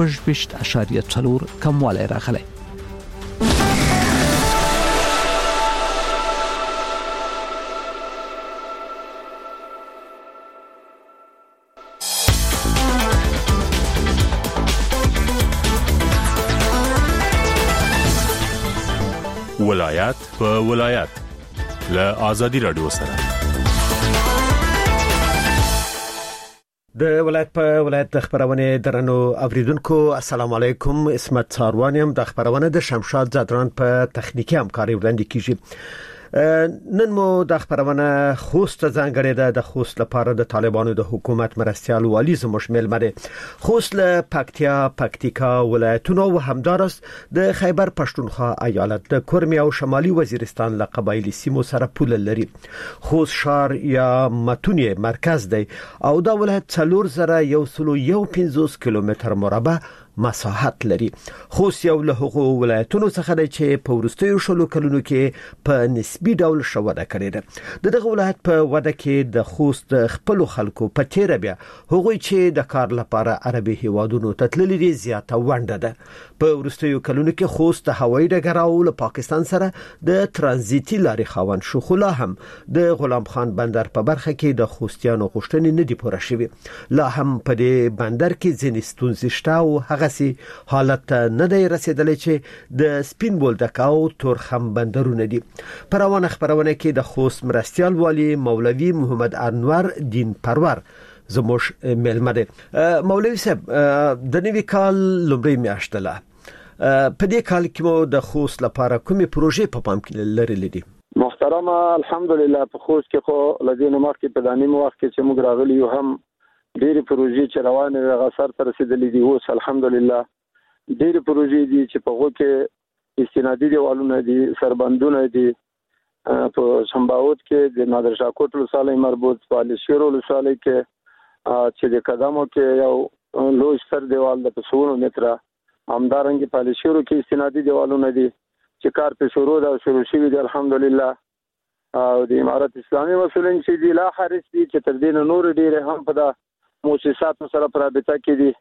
18.4 کموالی راغلی. ولایت په ولایت له ازادي راډیو سره د ولایت په ولایت د خبرونه درنو اوریدونکو السلام علیکم. اسمت څاروانیم د خبرونه د شمشاد زادران په تخنیکی همکاري وړاندې کیږي. نن مو د خبرونه خوست ځانګړی ده. د خوست لپاره د طالبانو د حکومت مرستيال والی زموږ ملمره خوست له پکتیکا ولایتونو او همدارس د خیبر پښتونخوا ایالت د کورمي او شمالي وزیرستان له قبایلی سیمو سره پوله لري. خوست شهر یا متونی مرکز دی او دا ولایت 4115 کیلومتر مربع مساحت لري. خوست یو له هغو ولایتونو څخه دی چې په ورستیو شلو کلونو کې په نسبی ډول شوده کړې ده. دغه ولایت په وده کې د خوست خپل خلکو په تیر بیا هغوی چې د کار لپاره عربي هیوادونو ته تللي دي زیاته ونده ده. په ورستیو کلونو کې خوست د هوایي ډګر او له پاکستان سره د ترانزیتي لارې خاوند شو، خو لا هم د غلام خان بندر په برخه کې د خوستیانو غوښتنې نه دي پوره شوې. لا هم په دې بندر کې ځینې ستونزې شته او هغه حالت نه دی رسیدلی چې د سپین بولدک او تورخم بندرونه دي. پروانه خبرونه کې د خوست مرستيال والی مولوی محمد انور دین پرور زموږ ملمه دی. مولوی صاحب د نوي کال لومړی میاشت ده. په دې کال کې مو د خوست لپاره کومې پروژې په پام کې لرلې دي؟ محترمه الحمدلله په خوست کې خو لدینو مخکې په دانیم وخت کې چې موږ راغلی یو هم ډېری پروژې چې روانې غسر تر رسیدلې دي. اوس الحمدلله ډېری پروژې دي چې په هغو کې استنادي دیوالونه دي، سربندونه دي. په سمباوت کې د نادر شاه کوټ ولسوالۍ مربوط، په علي ولسوالۍ کې چې د قدمو کې یو لوی سر دیوال د 100 متره، همدارنګه په علي کې استنادي دیوالونه دي چې کار په شروع ده او شروع شوی دی الحمدلله. او د امارت اسلامي مسؤلین چې دی لا حرس دي چې تر دې نور ډېر هم په د مؤسساتو سره په رابطه کې دي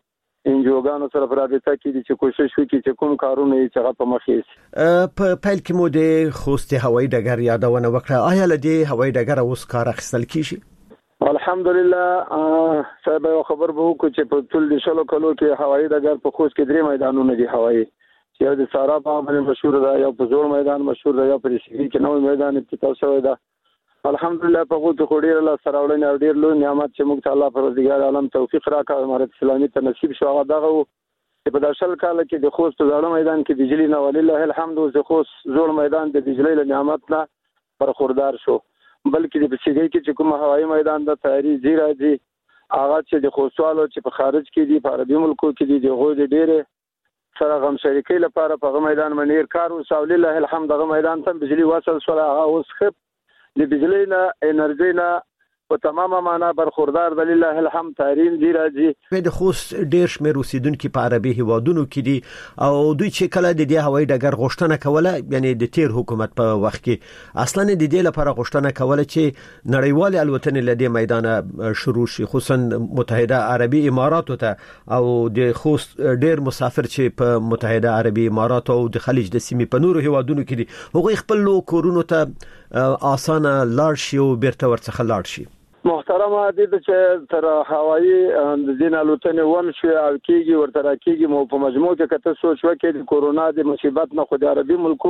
انجوګانو سره په رابطه کې دي چې کوشش وکړي چې کوم کارونه یې چې په مخ یې په پیل کې مو د خوست هوایي ډګر یادونه وکړه. آیا له دې هوایي ډګر اوس کار اخیستل کیږي؟ الحمدلله صاحب خبر به وکړو چې په ټول د شلو کلو کې هوایي ډګر په خوست کې 3 میدانونه دي هوایي، چې یو د سارا باندې مشهور ده، یو په زوړ میدان مشهور ده، یو په شهري کې نوې میدان افتتاح شوی ده. الحمدلله په غوته خوري الله سره وړاندې او ډیر لوی نعمت چې موږ ته الله پروردګار عالم توفیق راکړ امارت اسلامي ته نصیب شو. هغه دغه چې په داشل کال کې د خوست زړه میدان کې بجلی نه ولله الحمد او خوست زوړ میدان د بجلی له نعمت نه برخوردار شو. بلکې د بسیګي کې چې کوم هوایي میدان د تیاری زیرا دي هغه چې د خوستوالو چې په خارج کې دي په عربي ملکو کې دي د غوډ ډېره سره غم شریکي لپاره په میدان منیر کار او ساول الله الحمد هغه میدان ته بجلی وصل شو. هغه اوس خپ د بجلی نه انرژي نه په تمامه معنا برخوردار د لله الحمد تارین دی راځي. د خوست ډیر شمیر اوسیدونکو په عربي هوادونو کې دي او دوی چې کله د دې هوایي ډګر غوښتنه کوله یعنی د تیر حکومت په وخت کې اصلا د دې لپاره غوښتنه کوله چې نړیوال الوتنې لدې میدان شروع شي، خصوصا متحده عربي اماراتو ته او د خوست ډیر مسافر چې په متحده عربي اماراتو او د خلیج د سیمې په نورو هوادونو کې دي هغه خپل کورونو ته اسانه لاړ شي او بیرته ورڅخه لاړ شي. محترم عادی چې تر هوایي د دین الوتنې ون شو او کېږي ورته راکېږي مو په مجموع کې کته سوچ وکړي د کورونا د مصیبت نه خو د عربي ملکو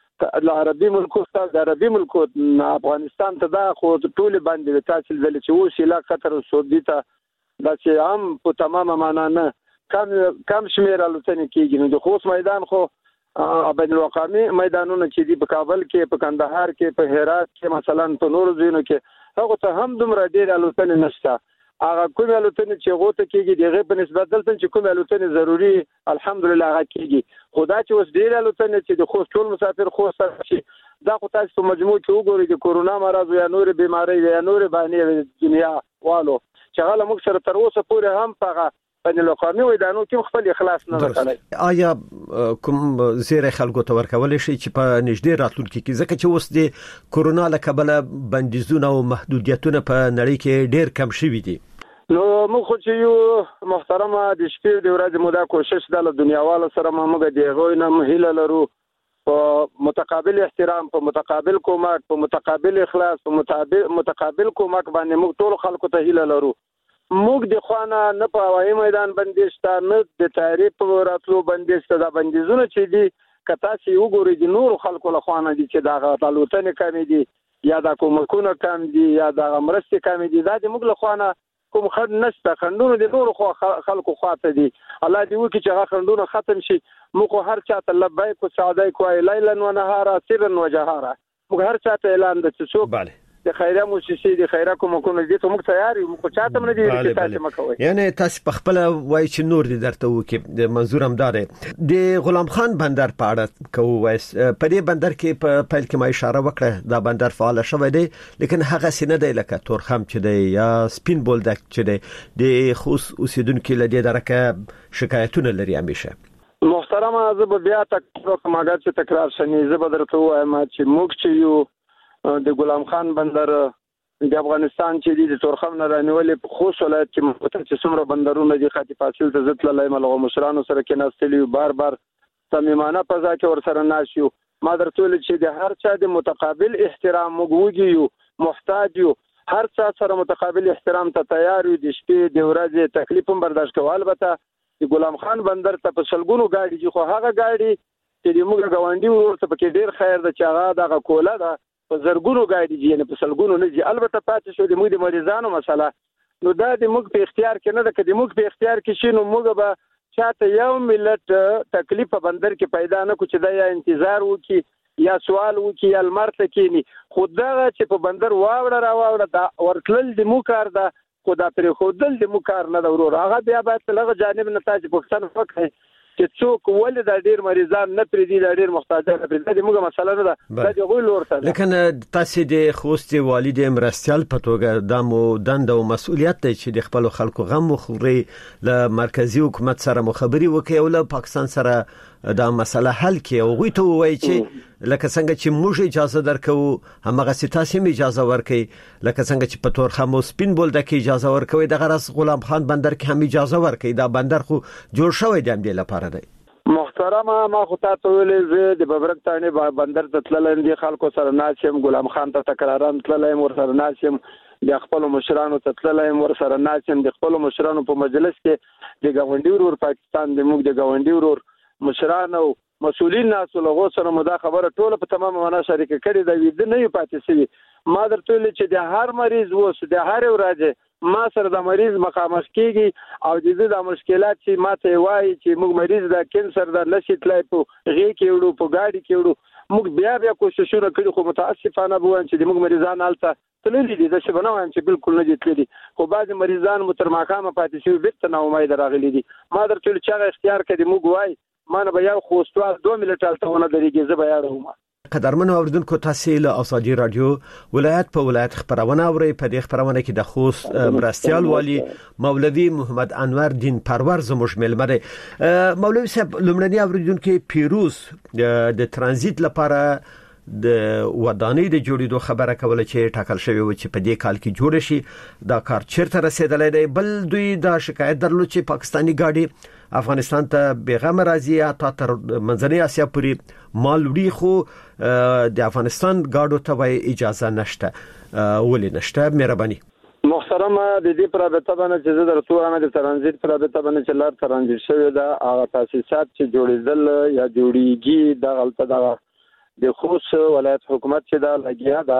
د عربي ملکو افغانستان ته دا خو ټول باندې تاسو ځل چې وسیله قطر او سعودي ته دا چې هم په تمامه معنا نه کم شمیر الوتنې کېږي. نو د خوست میدان خو بین الاقوامي میدانونه چې دي په کابل کې په کندهار کې په هرات کې مثلا په نورو ځایونو کې هغه ته هم دومره ډیر الوتنې نشته. هغه کوم الوتنې چې غوته کېږي دغه په نسبت دلته چې کوم الوتنې ضروری الحمدلله هغه کېږي. خدا چې اوس ډیر الوتنې چې د خوست ټول مسافر خوست شي دا خو تاسو په مجموع کې وګورئ د کورونا مرض یا نور بیماری یا نور باندې دنیا والو چې هغه موږ سره تر اوسه پورې هم په بین الاقوامي میدانو کې خپل اخلاص نه وکړي. آیا کوم زیره خلکو ته ورکول شي چې په نږدې راتلونکي کې ځکه چې اوس د کورونا له کبله بندیزونه او محدودیتونه په نړۍ کې ډېر کم شوي دي؟ نو موږ خو چې یو محترمه د شپې د ورځې مودا کوشش د دنیاوالو سره موږ د غوی نه مهیله لرو په متقابل احترام په متقابل کومک په متقابل اخلاص په متقابل کومک باندې موږ ټول خلکو ته هیله لرو. موږ د خوانه نه په هوایي میدان بندیشته نه د تعریف په راتلو بندیشته د بندیزونه چې دي کتا چې وګوري د نور خلکو له خوانه دي چې دا غلطنه کمی دي یا د کومکونه کم دي یا د مرستې کم دي دا د موږ له خوانه کوم خند نشته. خندونه د نور خلکو خواته دي. الله دې وکړي چې هغه خندونه ختم شي. موږ هر چاته لبیک او سعدیک وای لیلا و نهارا سرا و جهارا موږ هر چاته اعلان د څوک د خیره موسسې د خیره کومکونه دي ته موږ تیار یو موږ چاته نه دي چې تاسو مکوئ. یعنی تاسو په خپل وای چې نور دي درته وکي د منظور هم دار د غلام خان بندر په اړه کوي په دې بندر کې په پیل کې ما اشاره وکړه دا بندر فعال شوی دی لیکن هغه سینه دی لکه تورخم چې دی یا سپین بولدک چې دی د خوست اوسیدونکو له دې درکه شکایتونه لري همیشه. محترمه زه بیا تکرار چې تکرار شنی زه به درته وایم چې موږ چې یو د غلام خان بندر د افغانستان چې د تورخم نه رانیولې په خوست ولایت کې مخته چې څومره بندرونه دي خاطی فاصل ته ځت لای ملغه مشرانو سره کې ناستلی بار صمیمانه فضا کې ور سره ناشیو. ما درته ویل چې د هر چا د متقابل احترام موږ محتاج یو هر چا سره متقابل احترام ته تیار یو د شپې د ورځې تکلیف هم برداشت کوو. البته د غلام خان بندر ته په سلګونو گاډي دي خو هغه گاډي چې موږ غونډي ورته پکې ډیر خیر د چاغه دغه کوله ده په زرګونو گاډي دي یعنی په سلګونو نه دي. البته پاتې شو د موږ د مریضانو مسله نو دا د موږ په اختیار کې نه ده. کله موږ په اختیار کې شي نو موږ به چاته یو ملت تکلیف په بندر کې پیدا نه کو چې دا یا انتظار وکي یا سوال وکي یا المرته کینی خدای چې په بندر واوړه دا ورتل د مو کار ده خدای پر خودل د مو کار نه دا ورور هغه بیا باید لغه جانب نه تاج پاکستان وکړي چې څوک ولې د ډیر مریضان نه پریدي د ډیر محتاجان نه پریدي موږ مسله نه ده د غوی لورته. لیکن تاسو د خوست والد مرستيال په توګه د مو دند او مسؤلیت دی چې د خپل خلکو غم مخوري له مرکزی حکومت سره مخابري وکړي او له پاکستان سره دا مسله حل کړي او غوي ته وایي چې لکه څنګه چې موږ اجازه درکو همغه ستاسو اجازه ورکړي لکه څنګه چې په تور خمو سپین بولده کې اجازه ورکوي د غرس غلام خان بندر کې هم اجازه ورکړي دا بندر خو جوړ شوی دی هم د لپاره دی محترمه ما خو تاسو ویلې زه د ببرک تانه بندر ته تلل دي خلکو سره ناشم غلام خان ته تکرارم تلل ور سره ناشم د خپل مشرانو ته تلل ور سره ناشم د خپل مشرانو په مجلس کې د گاونډي ورور پاکستان د موږ د گاونډي ورور مشرانو مسؤلین ناسو له سره مدا خبره ټوله په تمام معنا شریک کړي دا وید نه یو پاتې سوي ما درته ویل چې د هر مریض وس د هر ورځ ما سره د مریض مخامخ کیږي او د دې د مشکلات چې ما ته وایي چې موږ مریض د کینسر د نشي تلای په غي کې وړو په گاډي کې وړو موږ بیا کوششونه کړي خو متاسفانه بوان چې موږ مریضان حالت تللی دي د څه بنوم چې بالکل نه دي تللی خو بعض مریضان مترماقامه پاتې شي بیرته نو امید راغلي دي ما درته ویل چې اختیار کړي موږ وایي ما نه بیا خوستوال 2 ملټال ته ونه درېږي زه بیا راوم قدرمن اوردونکو تاسو له ازادي رادیو ولایت په ولایت خبرونه اوري په دې خبرونه کې د خوست مرستيال والی مولوی محمد انور دین پرور زموږ ملمه دی مولوی صاحب لمړنی اوردونکو پیروز د ترانزیت لپاره د ودانۍ د جوړېدو خبره کوله چې ټاکل شوی و چې په دې کال کې جوړ شي دا کار چیرته رسیدلی دی بل دوی دا شکایت درلود چې پاکستانی گاډي افغانستان ته بیغمه راځي یا تر منځنۍ اسیا پورې مال وړي خو د افغانستان گاډو ته اجازه نشته ولې نشته مهرباني محترمه د دې پر رابطه باندې چې زه درته وایم د ترانزیت پر رابطه باندې چې لار ترانزیت شوی دا هغه تاسیسات چې جوړېدل یا جوړیږي دا غلطه ده د خوست ولایت حکومت چې دا لګیا دا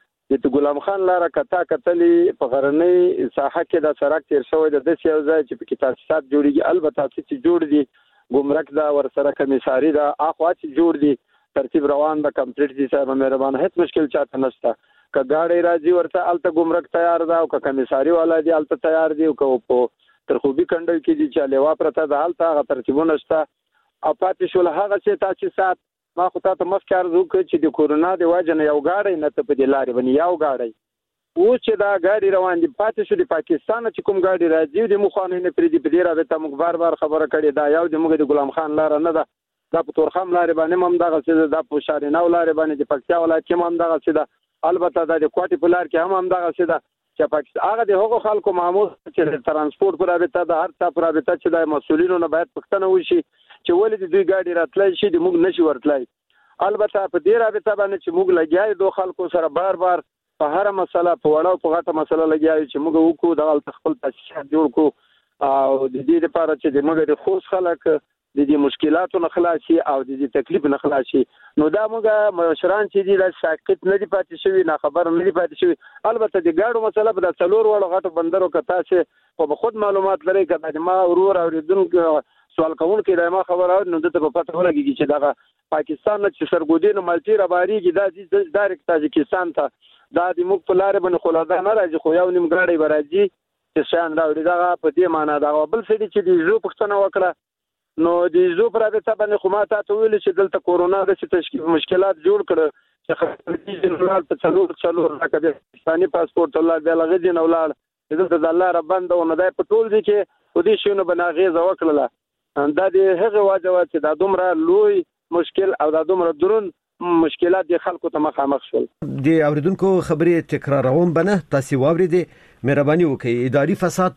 د غلام خان لاره کتا کتلې په غرنۍ ساحه کې د سړک تیر شوی د دې یو ځای چې په کې تاسیسات جوړیږي البته چې جوړ دي ګمرک دا ور سره کمیساري دا اخوا چې جوړ دي ترتیب روان دا کمپلیټ دي صاحب مهربان هیڅ مشکل چاته نشته ک گاډي راځي ورته الته ګمرک تیار دا او ک کمیساري والا دي الته تیار دي او په ترخوبي کنډل کې دي چې لیوا پرته د الته غ ترتیبونه نشته او پاتې شول هغه چې تاسیسات ما خو ته مخکار زو چې د کورونا د واجنه یو گاډي نه ته په دې لارې باندې یو گاډي او چې دا گاډي روان دي پاتې شو د پاکستان چې کوم گاډي راځي د مخانه نه پرې دي په دې راځه موږ بار خبره کړې دا یو د موږ د غلام خان لار نه ده دا په تورخم لارې باندې هم دغه څه د پوشاري نو لارې باندې د پکتیا ولایت کې هم دغه څه ده البته د کوټي په لار کې هم دغه څه ده چې پاکستان هغه د هغو خلکو معمول چې ترانسپورت پر رابطه د هر څه پر رابطه چې د مسولینو نه باید پښتنه وشي چې ولې د دوی گاډي راتلای شي د موږ نشي ورتلای البته په دې رابطه باندې چې موږ لګیای دوه خلکو سره بار په هر مسله په وړاو په غټه مسله لګیای چې موږ وکړو د خپل تاسیسات جوړ کو او د دې لپاره چې د موږ د خوش خلک د دې مشکلاتو نه خلاصي او د دې تکلیف نه خلاصي نو دا موږ مشران چې دي د ساکت نه دي پاتې شوی نه خبر نه دي پاتې شوی البته د گاډو مسله په د څلور وړو غټو بندرو کته چې په خود معلومات لري کله ما ورور اوریدونکو سوال کوم کې دا ما خبره نو د په پته ولګي چې دا پاکستان چې سرګودین مالټي رباريږي د ډایرکټ تاجکستان ته دا د موږ په لار باندې خلاصه نه راځي خو یو نیم غاډي راځي چې شان راوړي دا په دې معنی دا بل څه دي چې د زو پښتنه وکړه نو د زو پر رابطه باندې خو ما ته ویل چې دلته کورونا د تشکیل مشکلات جوړ کړ چې خپل جنرال په څلور راکبه پاکستاني پاسپورت الله د لغې نه ولاړ دلته د الله ربند او نه په ټول دي کې ودي شنو بناغیزه وکړه دا د هغه واجب چې دا دومره لوی مشکل او دا دومره درون مشکلات د خلکو ته مخامخ شول د اوریدونکو خبرې تکراروم بنه تاسو واوریدي مهرباني وکړئ اداري فساد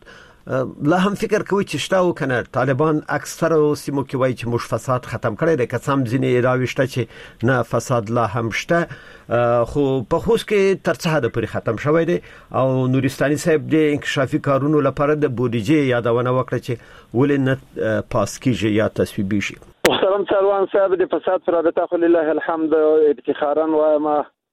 لا هم فکر کوي چې شتاو کنه طالبان اکثر سیمو کې وایي چې موږ فساد ختم کړی دی که سم ځینې راوښته چې نه فساد لا هم شته خو په خوست کې تر څه حد پورې ختم شوی دی او نورستاني صاحب د انکشافي کارونو لپاره د بودیجې یادونه وکړه چې ولې نه پاس کیږي یا تصویب شي محترم سروان صاحب د فساد پر رابطه خو لله الحمد افتخارا وایم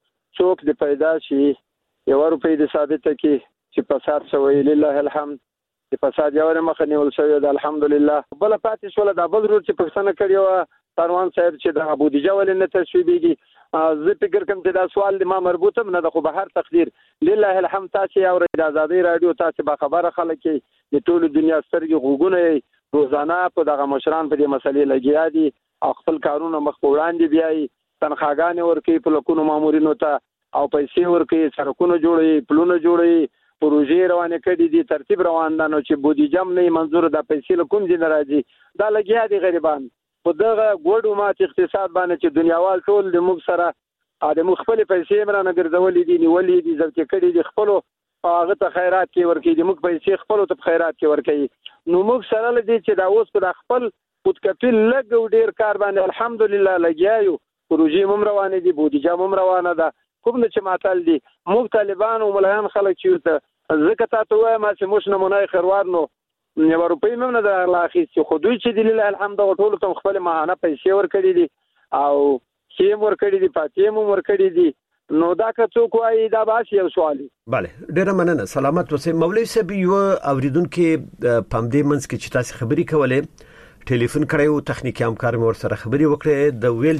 څوک د پیدا شي یو روپۍ د ثابته کې چې فساد شوی لله الحمد د فساد یو مخه نیول شوی د الحمدلله بل پاتې شول د بل روټ چې پښتنه کړیو سروان صاحب چې د بودیجه ولې نه تصویبېږي زه فکر کوم چې دا سوال ما مربوطه نه د خو به هر تقدیر لله الحمد تاسو او د آزادۍ رادیو تاسو به خبره خلک د ټول دنیا سترګې غوګونه روزانه په دغه مشران په دې مسلې لګیا دي او خپل کارونه مخ وړاندې بیاي تنخواګانې ورکوي په لکونو مامورینو ته او پیسې ورکوي سړکونه جوړوي پلونه جوړوي پروژې روانې کړي دي ترتیب روان ده نو چې بودیجه نه منظور د پیسې لکون دي ناراضي دا لګیا دي غریبان خدغه ګوډو مات اقتصاد باندې چې دنیاوال ټول د موږ سره د مخفل پیسې مرانه ګرځولې دي نیولې دي ځکه کړي دي خپل هغه ته خیرات کې ورکې دي موږ پیسې خپل ته خیرات کې ورکې نو موږ سره لدی چې دا اوس په خپل خودکفیل لګ ډیر کار باندې الحمدلله لګیایو پروژې مم روانه دي بودیجه مم روانه ده کوم چې ماتل دي موږ طالبان او مليان خلک چې زکه تاسو وایي ما چې موږ نمونه خروارنو یو روپۍ مم نه د اخلاقي چې خو دوی چې دي الحمد ټول ته خپل ماهانه پیسې ورکړي دي او سیم ورکړي دي پاتې مم ورکړي دي نو دا که څوک وایي دا باس یو سوالي bale ډیره مننه سلامت اوسئ مولوی صاحب یو اوریدونکو پامدې منځ کې چې تاسو خبري کولې ټلیفون کړو تخنیکی همکار مور سره خبري وکړه د ویل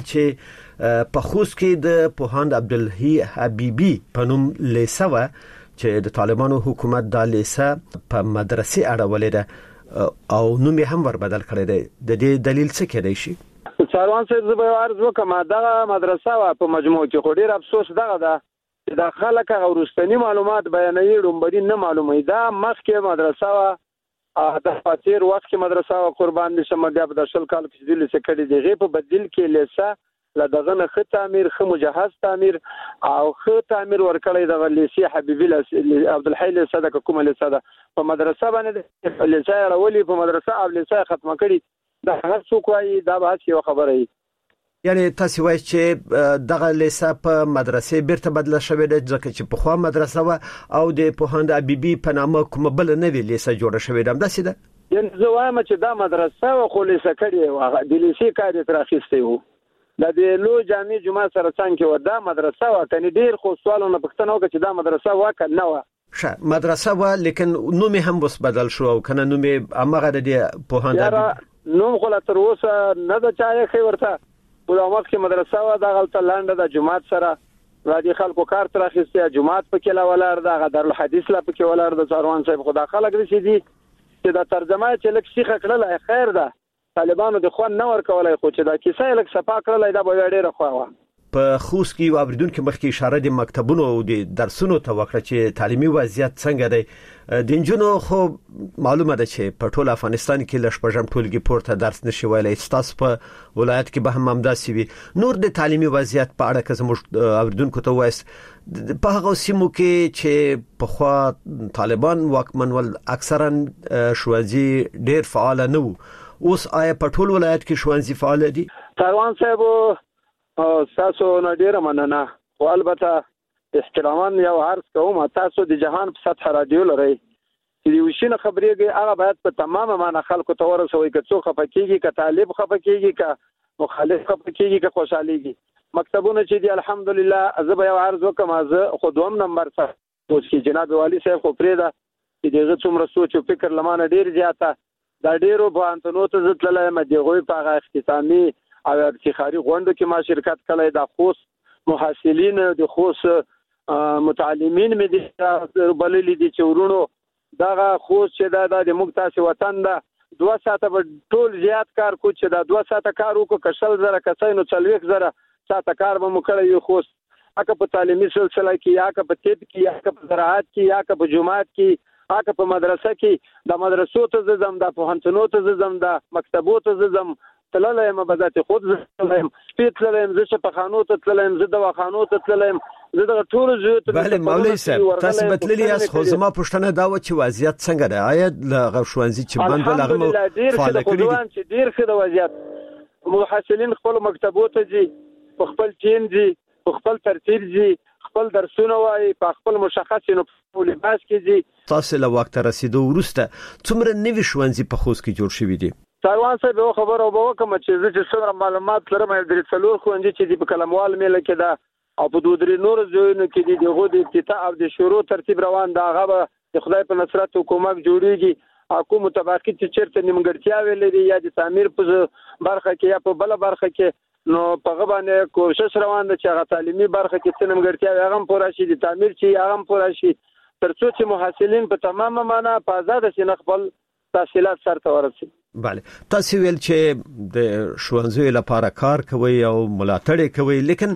چې په خوست کې د پوهاند عبدالحی حبیبی په نوم لیسه چې د طالبانو حکومت د لیسه په مدرسې اړولې ده او نوم یې هم ور بدل کړی دی د دې دلیل څه کېدای شي ساروان صاحب زه به عرض وکم دا مدرسه وا په مجموع کې خو ډیر افسوس دغه ده چې د خلک غوړستنی معلومات بیانوي ډومبري نه معلومه ده مخکې مدرسه وا د فاتیر وخت کې مدرسه وا قربان دي شمه بیا د شل کال کې دل څه کړي دی په بدیل کې لیسه لدغه نه خ تعمیر خ مجهز تعمیر او خ تعمیر ورکړی د لیسه حبیبی عبدالحی لیسه د کومه لیسه ده په مدرسه باندې لیسه راولي په مدرسه او لیسه ختمه کړي دا هر څوک وايي دا به یو خبره وي یعنی تاسو وایي چې دغه لیسه په مدرسې بیرته بدله شوې ده ځکه چې په خوا مدرسه و او د پوهاند حبیبی په نامه کومه بل نه وی لیسه جوړه شوې ده داسې ده یعنی زه وایم چې دا مدرسه خو لیسه کړي و د لیسه کار تر اخیسته وو د لو جامع جمعه سره څنګه و دا مدرسه و کني ډیر خو سوالونه پښتنه وکړي چې دا مدرسه و کنه و مدرسه و لیکن نوم هم بس بدل شو او کنه نوم امغه د پوهاند حبیبی نوم خو لا تر اوسه نه د چای خې ورته په وخت کې مدرسه و دا غلطه لاندې د جمعات سره راځي خلکو کار تر اخیسته جمعات په کې لا ولر د دارالحدیث لا په کې ولر د ساروان صاحب خدا خلک رسیدي چې دا ترجمه چې لک شيخه کړل خیر ده طالبانو د خو نه ور کولای خو چې دا کیسه لک صفا کړل دا به ډیره خو په خوست کې اوریدونکو مخکې اشاره د مکتبونو او د درسونو ته وکړه چې تعلیمي وضعیت څنګه دی د انجونو خو معلومه ده چې په ټول افغانستان کې لږ پرجم ټولګي پورته درس نشي ویلای تاسو په ولایت کې به هم همداسې وي نور د تعلیمي وضعیت په اړه که زموږ اوریدونکو ته وایي په هغه سیمو کې چې په خوا طالبان واکمن ول اکثرا ښوونځي ډیر فعال نه وو اوس آیا په ټول ولایت کې ښوونځي فعال دي ساروان صاحب تاسو نه ډیره مننه خو البته احترامان یو عرض کوم تاسو د جهان په سطح رادیو لري چې د وشینه خبرېږي هغه باید په تمامه معنا خلکو ته ورسوي که څوک خپکیږي که طالب خپکیږي که مخالف خپکیږي که خوشاليږي مکتبونه چې دی الحمدلله زه به یو عرض وکم زه خو دوم نمبر سره اوس کې جناب والی صاحب خو پرېدا چې دغه څومره سوچ او فکر لمانه ډیر زیاته دا ډیرو بانتونو ته زتللای مدیغوي په اختتامي او افتخاري غونډو کې ما شرکت کړی د خوست محصلین د خوست متعلمین مې د بللې دي چې ورونو دغه خوست چې دا د موږ تاسو وطن ده 2 ساعته په ټول زیات کار کو چې دا 2 ساعته کار وکړو کشل زره کسینو 40 زره ساعته کار به مو کړی یو خوست اګه په تعلیمي سلسله کې یا که په طب کې یا که په زراعت کې یا که په جماعت کې اګه په مدرسه کې د مدرسو ته زم د پوهنتونو ته زم د مکتبو ته زم تللایم بذات خود تللایم سپیتلایم زه په خانو ته تللایم زه د واخانو ته تللایم زه د ټول زه ته بله مولوی صاحب تاسو بتللی اس خو زما پښتنه دا و چې وضعیت څنګه ده آیا د غوښوانځي چې بند ولغه فعال کړی دي چې ډیر ښه د وضعیت محصلین خپل مکتبو ته ځي په خپل ټیم ځي په خپل ترتیب ځي خپل درسونه وایي په خپل مشخص نو په لباس کې ځي تاسو له وخت رسیدو ورسته څومره نوې ښوونځي په خوست کې جوړ شوي دي ساروان صاحب یو خبره وکم چې زه څومره معلومات لرم د څلور خوندې چې د کلموال میله کې دا او په دوه درې نور ځایونو کې د دغه د افتتاح او د شروع ترتیب روان دا هغه د خدای په نصرت حکومت جوړیږي حکومت متباقی چې چیرته نیمګړتیا ویلې یا د تعمیر په برخه کې یا په بل برخه کې نو په غبانه کوشش روان ده چې هغه تعلیمي برخه کې څه نیمګړتیا هغه پوره شي د تعمیر چې هغه پوره شي ترڅو چې محصلین په تمامه معنا په آزاد سینه خپل تحصیلات سره ورسي بله تاسو ویل چې د ښوونځیو لپاره کار کوي او ملاتړ کوي لیکن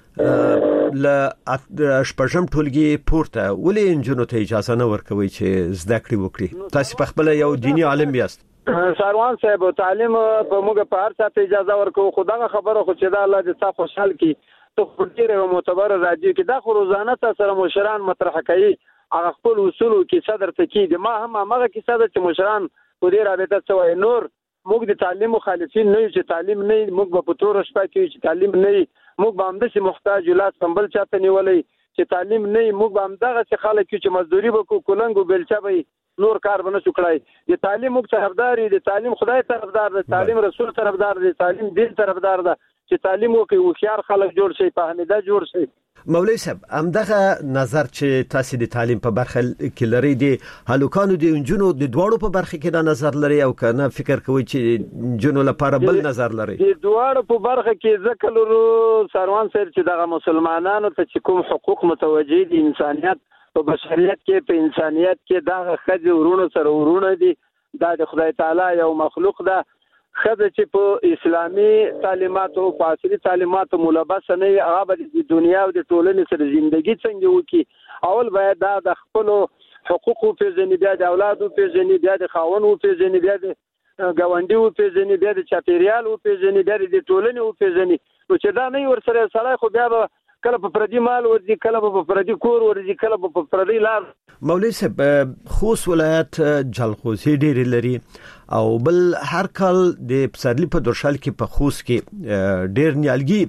ل شپږم ټولګي پورته ولې انجونو ته اجازه نه ورکوي چې زده کړې وکړي تاسو په خپل یو دینی عالم یاست ساروان صاحب تعلیم په موږ په هر څه اجازه ورکو، خدای خبره خو چې دا الله دې تا خوشحال کی ته ډیره معتبر راځي کې دا خو روزانه سره مشران مطرح کوي، هغه خپل اصول کې صدر تکید ما هم هغه کې صدر چې مشران په دې رابطه څوي. نور موږ د تعلیم مخالفین نه یو چې تعلیم نه موږ په تور شپه کې چې تعلیم نه موږ به هم د محتاج ولات سمبل چاته نیولې چې تعلیم نه موږ به هم دغه څه خلک چې مزدوري وکړو کولنګو بلچا به نور کار بنه شو کړای. د تعلیم موږ طرفدار دي، د تعلیم خدای طرفدار دي، تعلیم رسول طرفدار دي، تعلیم دین طرفدار ده چې تعلیم وکړي او خيار خلک جوړ شي، فهمیده جوړ شي. مولوی صاحب همدغه نظر چې تاسو د تعلیم په برخه کې لري دي هلوکانو د انجونو د دواړو په برخه کې دا نظر لري او کنه فکر کوي چې انجونو لپاره بل نظر لري؟ د دواړو په برخه کې ځکه لرو سروان صاحب چې دغه مسلمانانو ته چې کوم حقوق متوجي دي انسانيت په بشریت کې په انسانيت کې دا خځې ورونو سره ورونه دي، دا د خدای تعالی یو مخلوق ده. خځه چې په اسلامي تعلیماتو په عصري تعلیماتو ملبس نه وي هغه د دنیا او د ټولنې سره ژوندۍ څنګه وکړي. اول باید دا د خپل حقوقو پیژني، بیا د اولادو پیژني، بیا د خاوندو پیژني، بیا د ګاونډیو پیژني، بیا د چاپیریال پیژني، بیا د ټولنې پیژني. نو چې دا نه ورسره سړی خو بیا کله په پردي مال ورځي، کله په پردي کور ورځي، کله په پردي لار. مولوی صاحب خوست ولایت جلغوزي ډېر لري او بل هر کال د پسرلی په درشل کې په خوست کې ډېر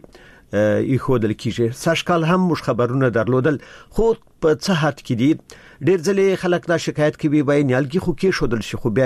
نیالګي ایښودل کیږي. سږ کال هم موږ خبرونه درلودل، خو په څه حد کې دي ډېر ځلې خلک دا شکایت کوي وای نیالګي خو کې شودل شي خو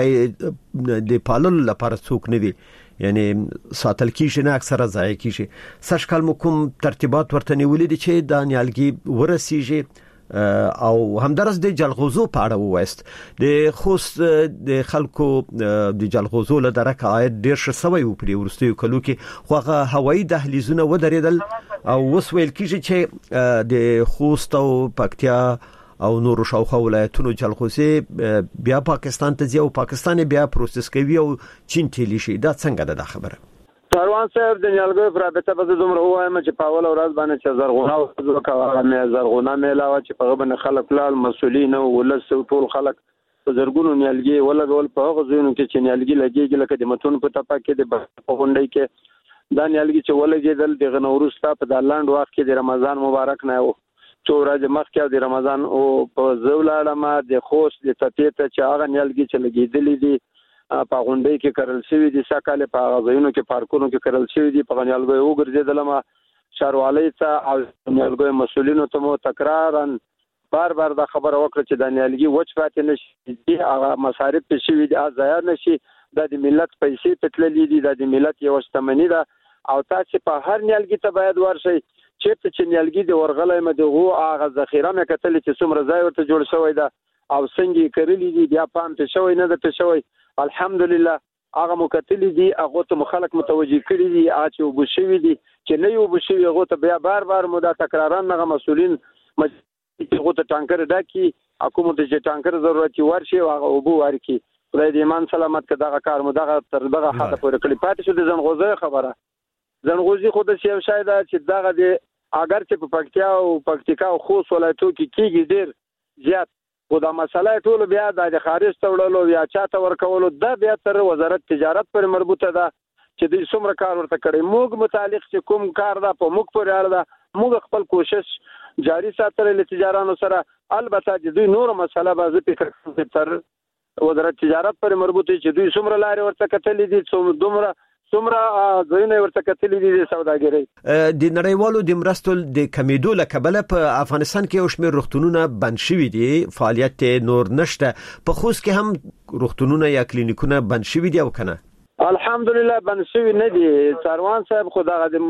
بیا د پاللو لپاره څوک نه وي، یعنی ساتل کیږي نه اکثره ضایع کیږي. سږ کال مو کوم ترتیبات ورته نیولې دي چې دا نیالګي ورسیږي او همدارس د جلغوزو په اړه وایست؟ د خوست د خلکو د جلغوزو له درک عاید ډیر شوی و په ورستیو کلو کې، خو هغه هوایي دهلیزونه ودرېدل او وسویل کیږي چې د خوست او پکتیا او نورو شاوخوا ولایتونو جلغوزي بیا پاکستان ته ځي او پاکستان بیا پروسس کوي او چین ته لیشي. دا څنګه ده خبره؟ سروان صاحب د نیالګیو پر رابطه به دومره وایم چې په اول ورځ باندې چې زرغونه او وکړه مې زرغونه میلاوه چې په غبن خلک لال مسولین او ولس ټول خلک په زرګونو نیالګي ولګول په هغه ځایونو کې چې نیالګي لګيږي لکه د متون په ټپه کې د غونډۍ کې دا نیالګي چې ولګېدل د غنورو ستا په دلاند وخت کې د رمضان مبارک نه و څو ورځې مخکې د رمضان او په زولاړه د خوست د تپیته چې هغه نیالګي چې لګېدلې دي په غونډۍ کې کرل شوی دي، سکهاله په غزاینو کې پارکونو کې کرل شوی دي، په نیالګیو وګرځیدل ما شاروالۍ ته او نیالګیو مسولینو ته مو تکرارا بار دا خبره وکړه چې د نیالګي وچ پاتې نشي، هغه مصارف په شوی دي ځای نشي، د ملت پیسې پټلې دي، د ملت یو شتمنۍ ده او تاسو په هر نیالګي ته باید ورشي چې نیالګي د ورغلې مدغو هغه ذخیره مې کتل چې څومره ځای ورته جوړ شوی ده او څنګه کړلې دي بیا پام ته شوی نه ده شوی. الحمدلله هغه مکتلی دي هغه ته مخالک متوجي کړی دي چې وبشوي دي چې نه یو بشوي هغه ته بیا بار مدا تکرارن هغه مسولین هغه ته ټانکر ډاکي حکومت چې ټانکر ضرورت ورشي هغه وبو ورکی. خدای دې ایمان سلامت کړه دغه کار مو دغه تر دغه حد پورې کړی. پاتې شو د زنغوزي خبره، زنغوزي خو د شیو شاید چې دغه د اگر چې په پکتیا او پکتیکا او خوست ولایتو کې کیږي ډیر زیات خو دا مسله ټول بیا د خارج ته وړلو یا چاته ورکولو دا بیا تر وزارت تجارت پر مربوطه ده چې د څومره کار ورته کړی. موږ متعلق چې کوم کار ده په موږ پورې اړه ده، موږ خپل کوشش جاری ساتل له تجارانو سره. البته د دوی نور مسله به زه فکر کوم تر وزارت تجارت پر مربوطه چې دوی څومره لارې ورته کتلې دي دومره ځینې ورته کتلې دي د سوداګرۍ. د نړیوالو د مرستو د کمیدو له کبله په افغانستان کې یو شمېر روغتونونه بند شوي دي، فعالیت نور نشته. په خوست کې هم روغتونونه یا کلینیکونه بند شوي دي او کنه؟ الحمدلله بند شوي نه دي سروان صاحب، خو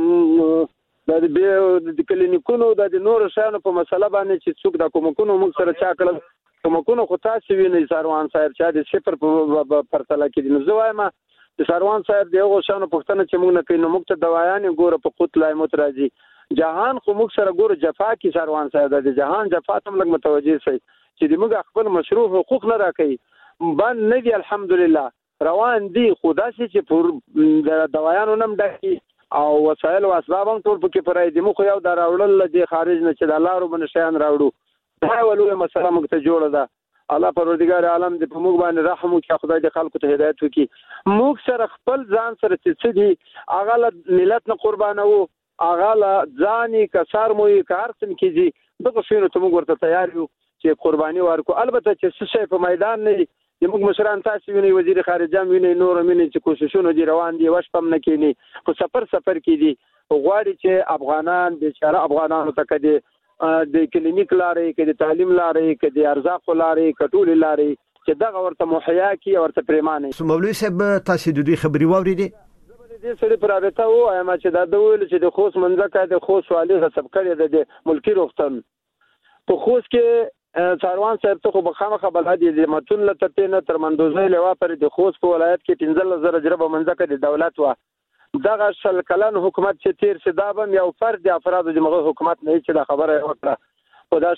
دغه د کلینیکونو د نور شانو په مسله باندې چې څوک د کومکونو موږ سره چا کړل کومکونو خو تاسو وینئ سروان صاحب چې د صفر په پرتله کې دي. نو وایم د سروان صاحب دغه شانو پښتنه چې موږ نه کوي نو موږ ته دوايان ګوره په قوت لای متراجي جهان خو موږ سره ګوره جفا کې سروان صاحب د جهان جفا تم لګ متوجي شي چې د موږ خپل مشروع حقوق نه راکړي باندې نه دي. الحمدلله روان دي خدا چې پر د دوايانو نم ډکي او وسایل او اسباب هم ټول پکې پرای دي. مخ یو دا راوړل د خارج نه چې د لارو باندې شیان راوړو دا ولوي مسله موږ ته جوړه ده الله پروردگار عالم دې په موږ باندې رحم وکړي خدای دې خلکو ته هدایت وکړي موږ سره خپل ځان سره چې دي هغه له ملت نه قربانو هغه له ځاني کسر مو کار سم کیږي دغه شنو ته موږ ورته تیار یو چې قرباني ورکو البته چې څه په میدان نه موږ مشران تاسو ویني وزیر خارجه ویني نور ویني چې کوششونه دي روان دي وشپم نه کینی خو سفر کې دي غواړي چې افغانان بیچاره افغانانو ته کدي د کلینیک لارې کدي تعلیم لارې کدي ارزاق لارې کټول لارې چې دغه ورته محیا کی ورته پریمانه مولوی صاحب تاسو د دې خبري واوریدي دې سره پرابطه و اما چې دا ډول چې د خوست منځکه د خوست والی غصب کړی د ملکی روغتون په خوست کې څاروان صاحب ته خو بخامه بلادي د متون لته نه تر مندوزه لوا پر د خوست په ولایت کې 15000 جربه منځکه د دولت و دغه شل کلن حکومت چې تیر شدابم یو فرد افراد د مغه حکومت نه چې دا خبره وکړه او دا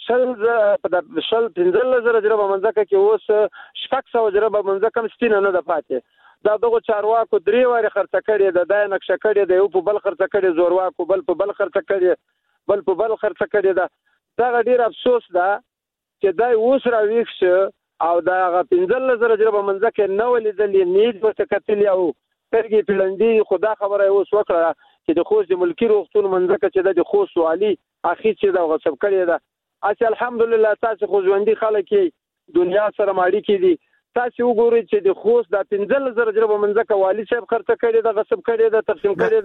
شل 15000 جربه منځکه کې اوس 600 جربه منځکه مستینه نه د پاتې دا دغه چارواکو درې واره خرڅ کړي د دای نقشه کړي د یو په بل خرڅ کړي زورواکو بل په بل خرڅ کړي بل په بل خرڅ کړي دا ډیر افسوس ده چې دای اوس راويښ شو او دا غ 15000 جربه منځکه نه ولیدلې نیت ورته کتل او ترګي پلندي خدا خبره اوس وکړه چې د خوست د ملکی روغتون منځکه چې د خوست والی اخی چې دا غصب کړی دا اصل الحمدلله تاسو خو ژوندۍ خلک دنیا سره ماړي کې دي تاسو وګورئ چې د خوست د 15000 جربه منځکه والی صاحب خرڅ کړی دا غصب کړی دا تقسیم کړی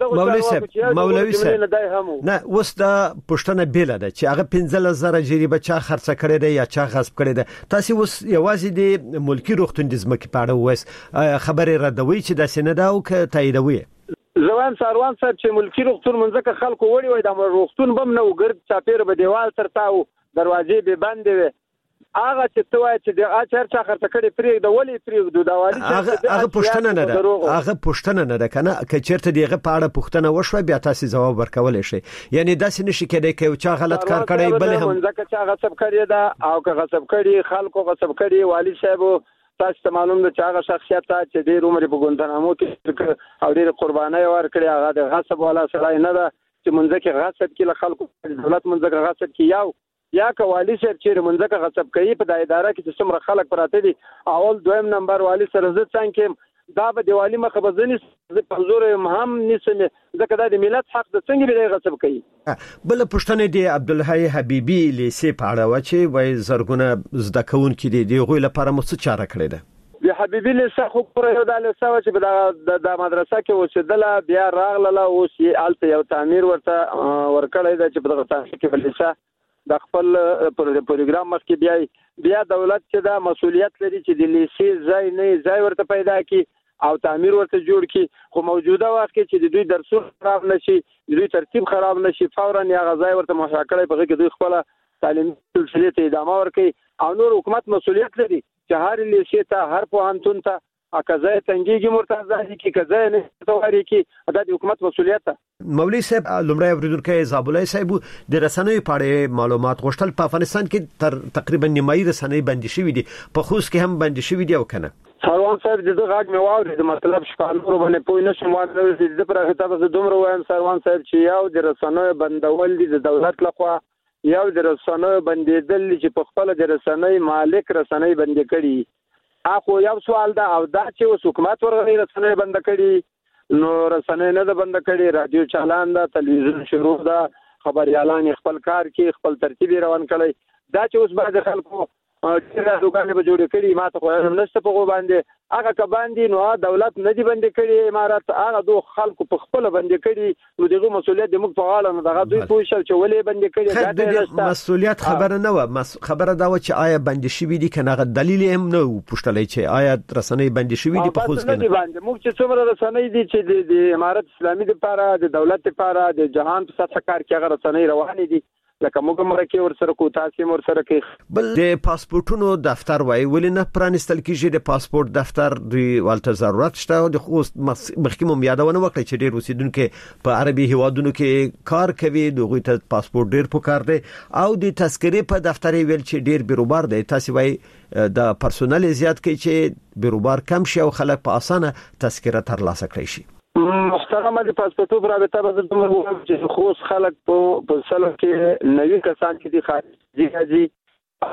دا مولوی صاحب نه اوس دا پښتنه بیل ده چې هغه 15000 جریبه چا خرڅ کړی دی یا چا غصب کړی دی تاسو اوس یوازې د ملکی روغتون د ځمکې په اړه وایي خبره ردوي چې د سیندا او تاییدوي زوان ساروان صاحب چې ملکی روغتون منځکه خلکو وړي وای د روغتون بم نه وګرځ چاپیر به دیوال ترتاو دروازې به بندې وي هغه چې توای چې د اچر چا خرڅ کړي پرې د ولې پرې د داوالي هغه پښتنه نه ده هغه پښتنه نه ده کنه کچرته دیغه په اړه پښتنه وشوي بیا تاسو جواب ورکول شي یعنی داسې نشي کېدای چې چا غلط کار کړی بل هم ځکه چې غصب کړی دا او که غصب کړي خلکو غصب کړي والی صاحب تاسو ته معلوم ده چې هغه شخصیت چې ډېر عمر په ګوندنامو کې او ډېر قرباني ورکړي هغه د غصب والا سړی نه ده چې منځکه غصب کې له خلکو دولت منځکه غصب کې یا کوالی صاحب چې منځکه غصب کوي په د اداره کې چې څومره خلک پراته دي اول دویم نمبر والی سره زه څنګه دا به دیوالی مخه بزنی په حضور هم نسم ځکه د ملت حق د څنګه به غصب کوي بل پښتنه دی عبدالحی حبیبی لیسې پاړه و چې وای زرګونه زده کون کې دی غوې لپاره مو څه چاره کړې ده د حبیبی لیسې خو پر یو د لیسې چې د مدرسه کې وسیدله بیا راغله او سی الته یو تعمیر ورته ورکړی ده چې په دغه تاسیس کې لیسې د خپل پروګرام مخکې بیا دولت چې دا مسولیت لري چې د لیسې ځای ورته پیدا کی او تعمیر ورته جوړ کی خو موجوده وخت کې چې د دوی درسونه خراب نشي د دوی ترتیب خراب نشي فورا یا غځای ورته مشاکله په کې دوی خپل تعلیم سلسله ته ادامه ورکړي او نور حکومت مسولیت لري چې هر لیسې ته هر پوهنتون ته اکزای تنګيږي مرتضی کی کزای نه تواري کی د حکومت مسولیت ده مولوی صاحب لمړی اوریدونکو زابلای صاحب د رسنوي پاړې معلومات غوښتل په افغانستان کې تقریبا نیمایي رسنۍ بندي شوې دي په خوست کې هم بندي شوې دي او کنه ساروان صاحب دغه غاګ مې واوري د مطلب شکانور باندې پوه نشم واوري د پر خطاب زه دومره وایم ساروان صاحب چې یو د رسنوي بندول دي د دولت لخوا یو د رسنوي بندیدل چې په خپل د رسنوي مالک رسنوي بندي کړي اخو یو سوال دا او دا چې حکومت ورغلی رسنۍ بند کړي نو رسنۍ نه ده بند کړي رادیو چالان ده تلویزیون شروع ده خبريالان خپل کار کې خپل ترتیب روان کړي دا چې اوس بعد خلکو چې دوکانې به جوړ کړي ماته خو هم نشته په باندې هغه ک باندې نو دولت نه دی بند کړي امارات هغه دوه خلکو په خپل بند کړي نو دغه مسولیت د موږ په غاړه نه دغه دوی پوه شل چې ولې بند کړي دا مسولیت خبره نه و خبره دا و چې آیا بند شوی دي کنه دلیل هم نه پوښتلای چې آیا رسنۍ بند شوی دي په خوځ کنه باندې موږ چې څومره رسنۍ دي چې د امارات اسلامي لپاره د دولت لپاره د جهان په سطح کار کې هغه رسنۍ روانې دي لکه موږ مرکه ورسره کو تاسو ورسره کې بل د پاسپورتونو دفتر وای ولې نه پرانستل کیږي د پاسپورت دفتر دوی والته ضرورت شته د خوست مخکمو یادونه وکړي چې ډیر اوسیدونکو په عربي هوادونو کې کار کوي دغه ته پاسپورت ډیر پکار دی او د تذکرې په دفتر ویل چې ډیر بیروبار دی تاسو وای د پرسونل زیات کوي چې بیروبار کم شي او خلک په اسانه تذکره ترلاسه کړي شي محترمه د پاسپورتو رابطه به د موږ چې خوست خلک په سلو کې نوې کسان چې دي خارجي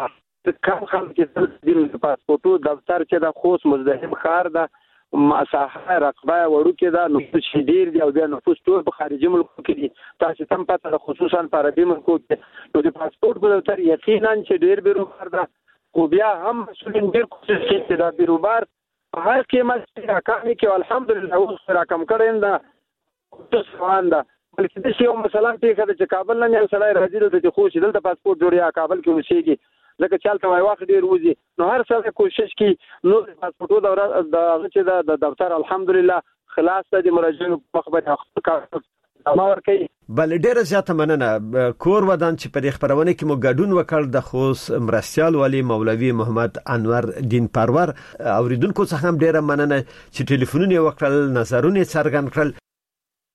کم خلک د پاسپورتو دفتر چې د خوست مزدحم ښار ده مساحه رقبه وړو کې دا نفوس شدیر دی او بیا نفوس ټول په خارجي ملکو کې دي تاسو تم پته خصوصا په عربي ملکو کې نو د پاسپورت په دفتر یقینا چې ډیر بیروبار ده خو بیا هم مسؤلین ډیر کوشش کوي چې دا بیروبار په هر قیمت راکامي کې الحمدلله اوس راکم کړي دا څه ده بلکې د یو مثلا پیښه ده چې کابل نه یو سړی راځي دلته خو چې دلته پاسپورت جوړیا کابل کې اوسېږي ځکه چالت وای واخ ډیر وځي نو هر څه کوشش کوي نو پاسپورتو د چې د دفتر الحمدلله خلاص د مراجعینو مخبره ما ورکي بل ډیره زیاته مننه کور ودان چې په خبرونه کې مو ګډون وکړ د خوست مرستيال والی مولوي محمد انور دین پرور اوریدونکو څخه هم ډیره مننه چې ټلیفونونه وکړل نظرونه څرګند کړل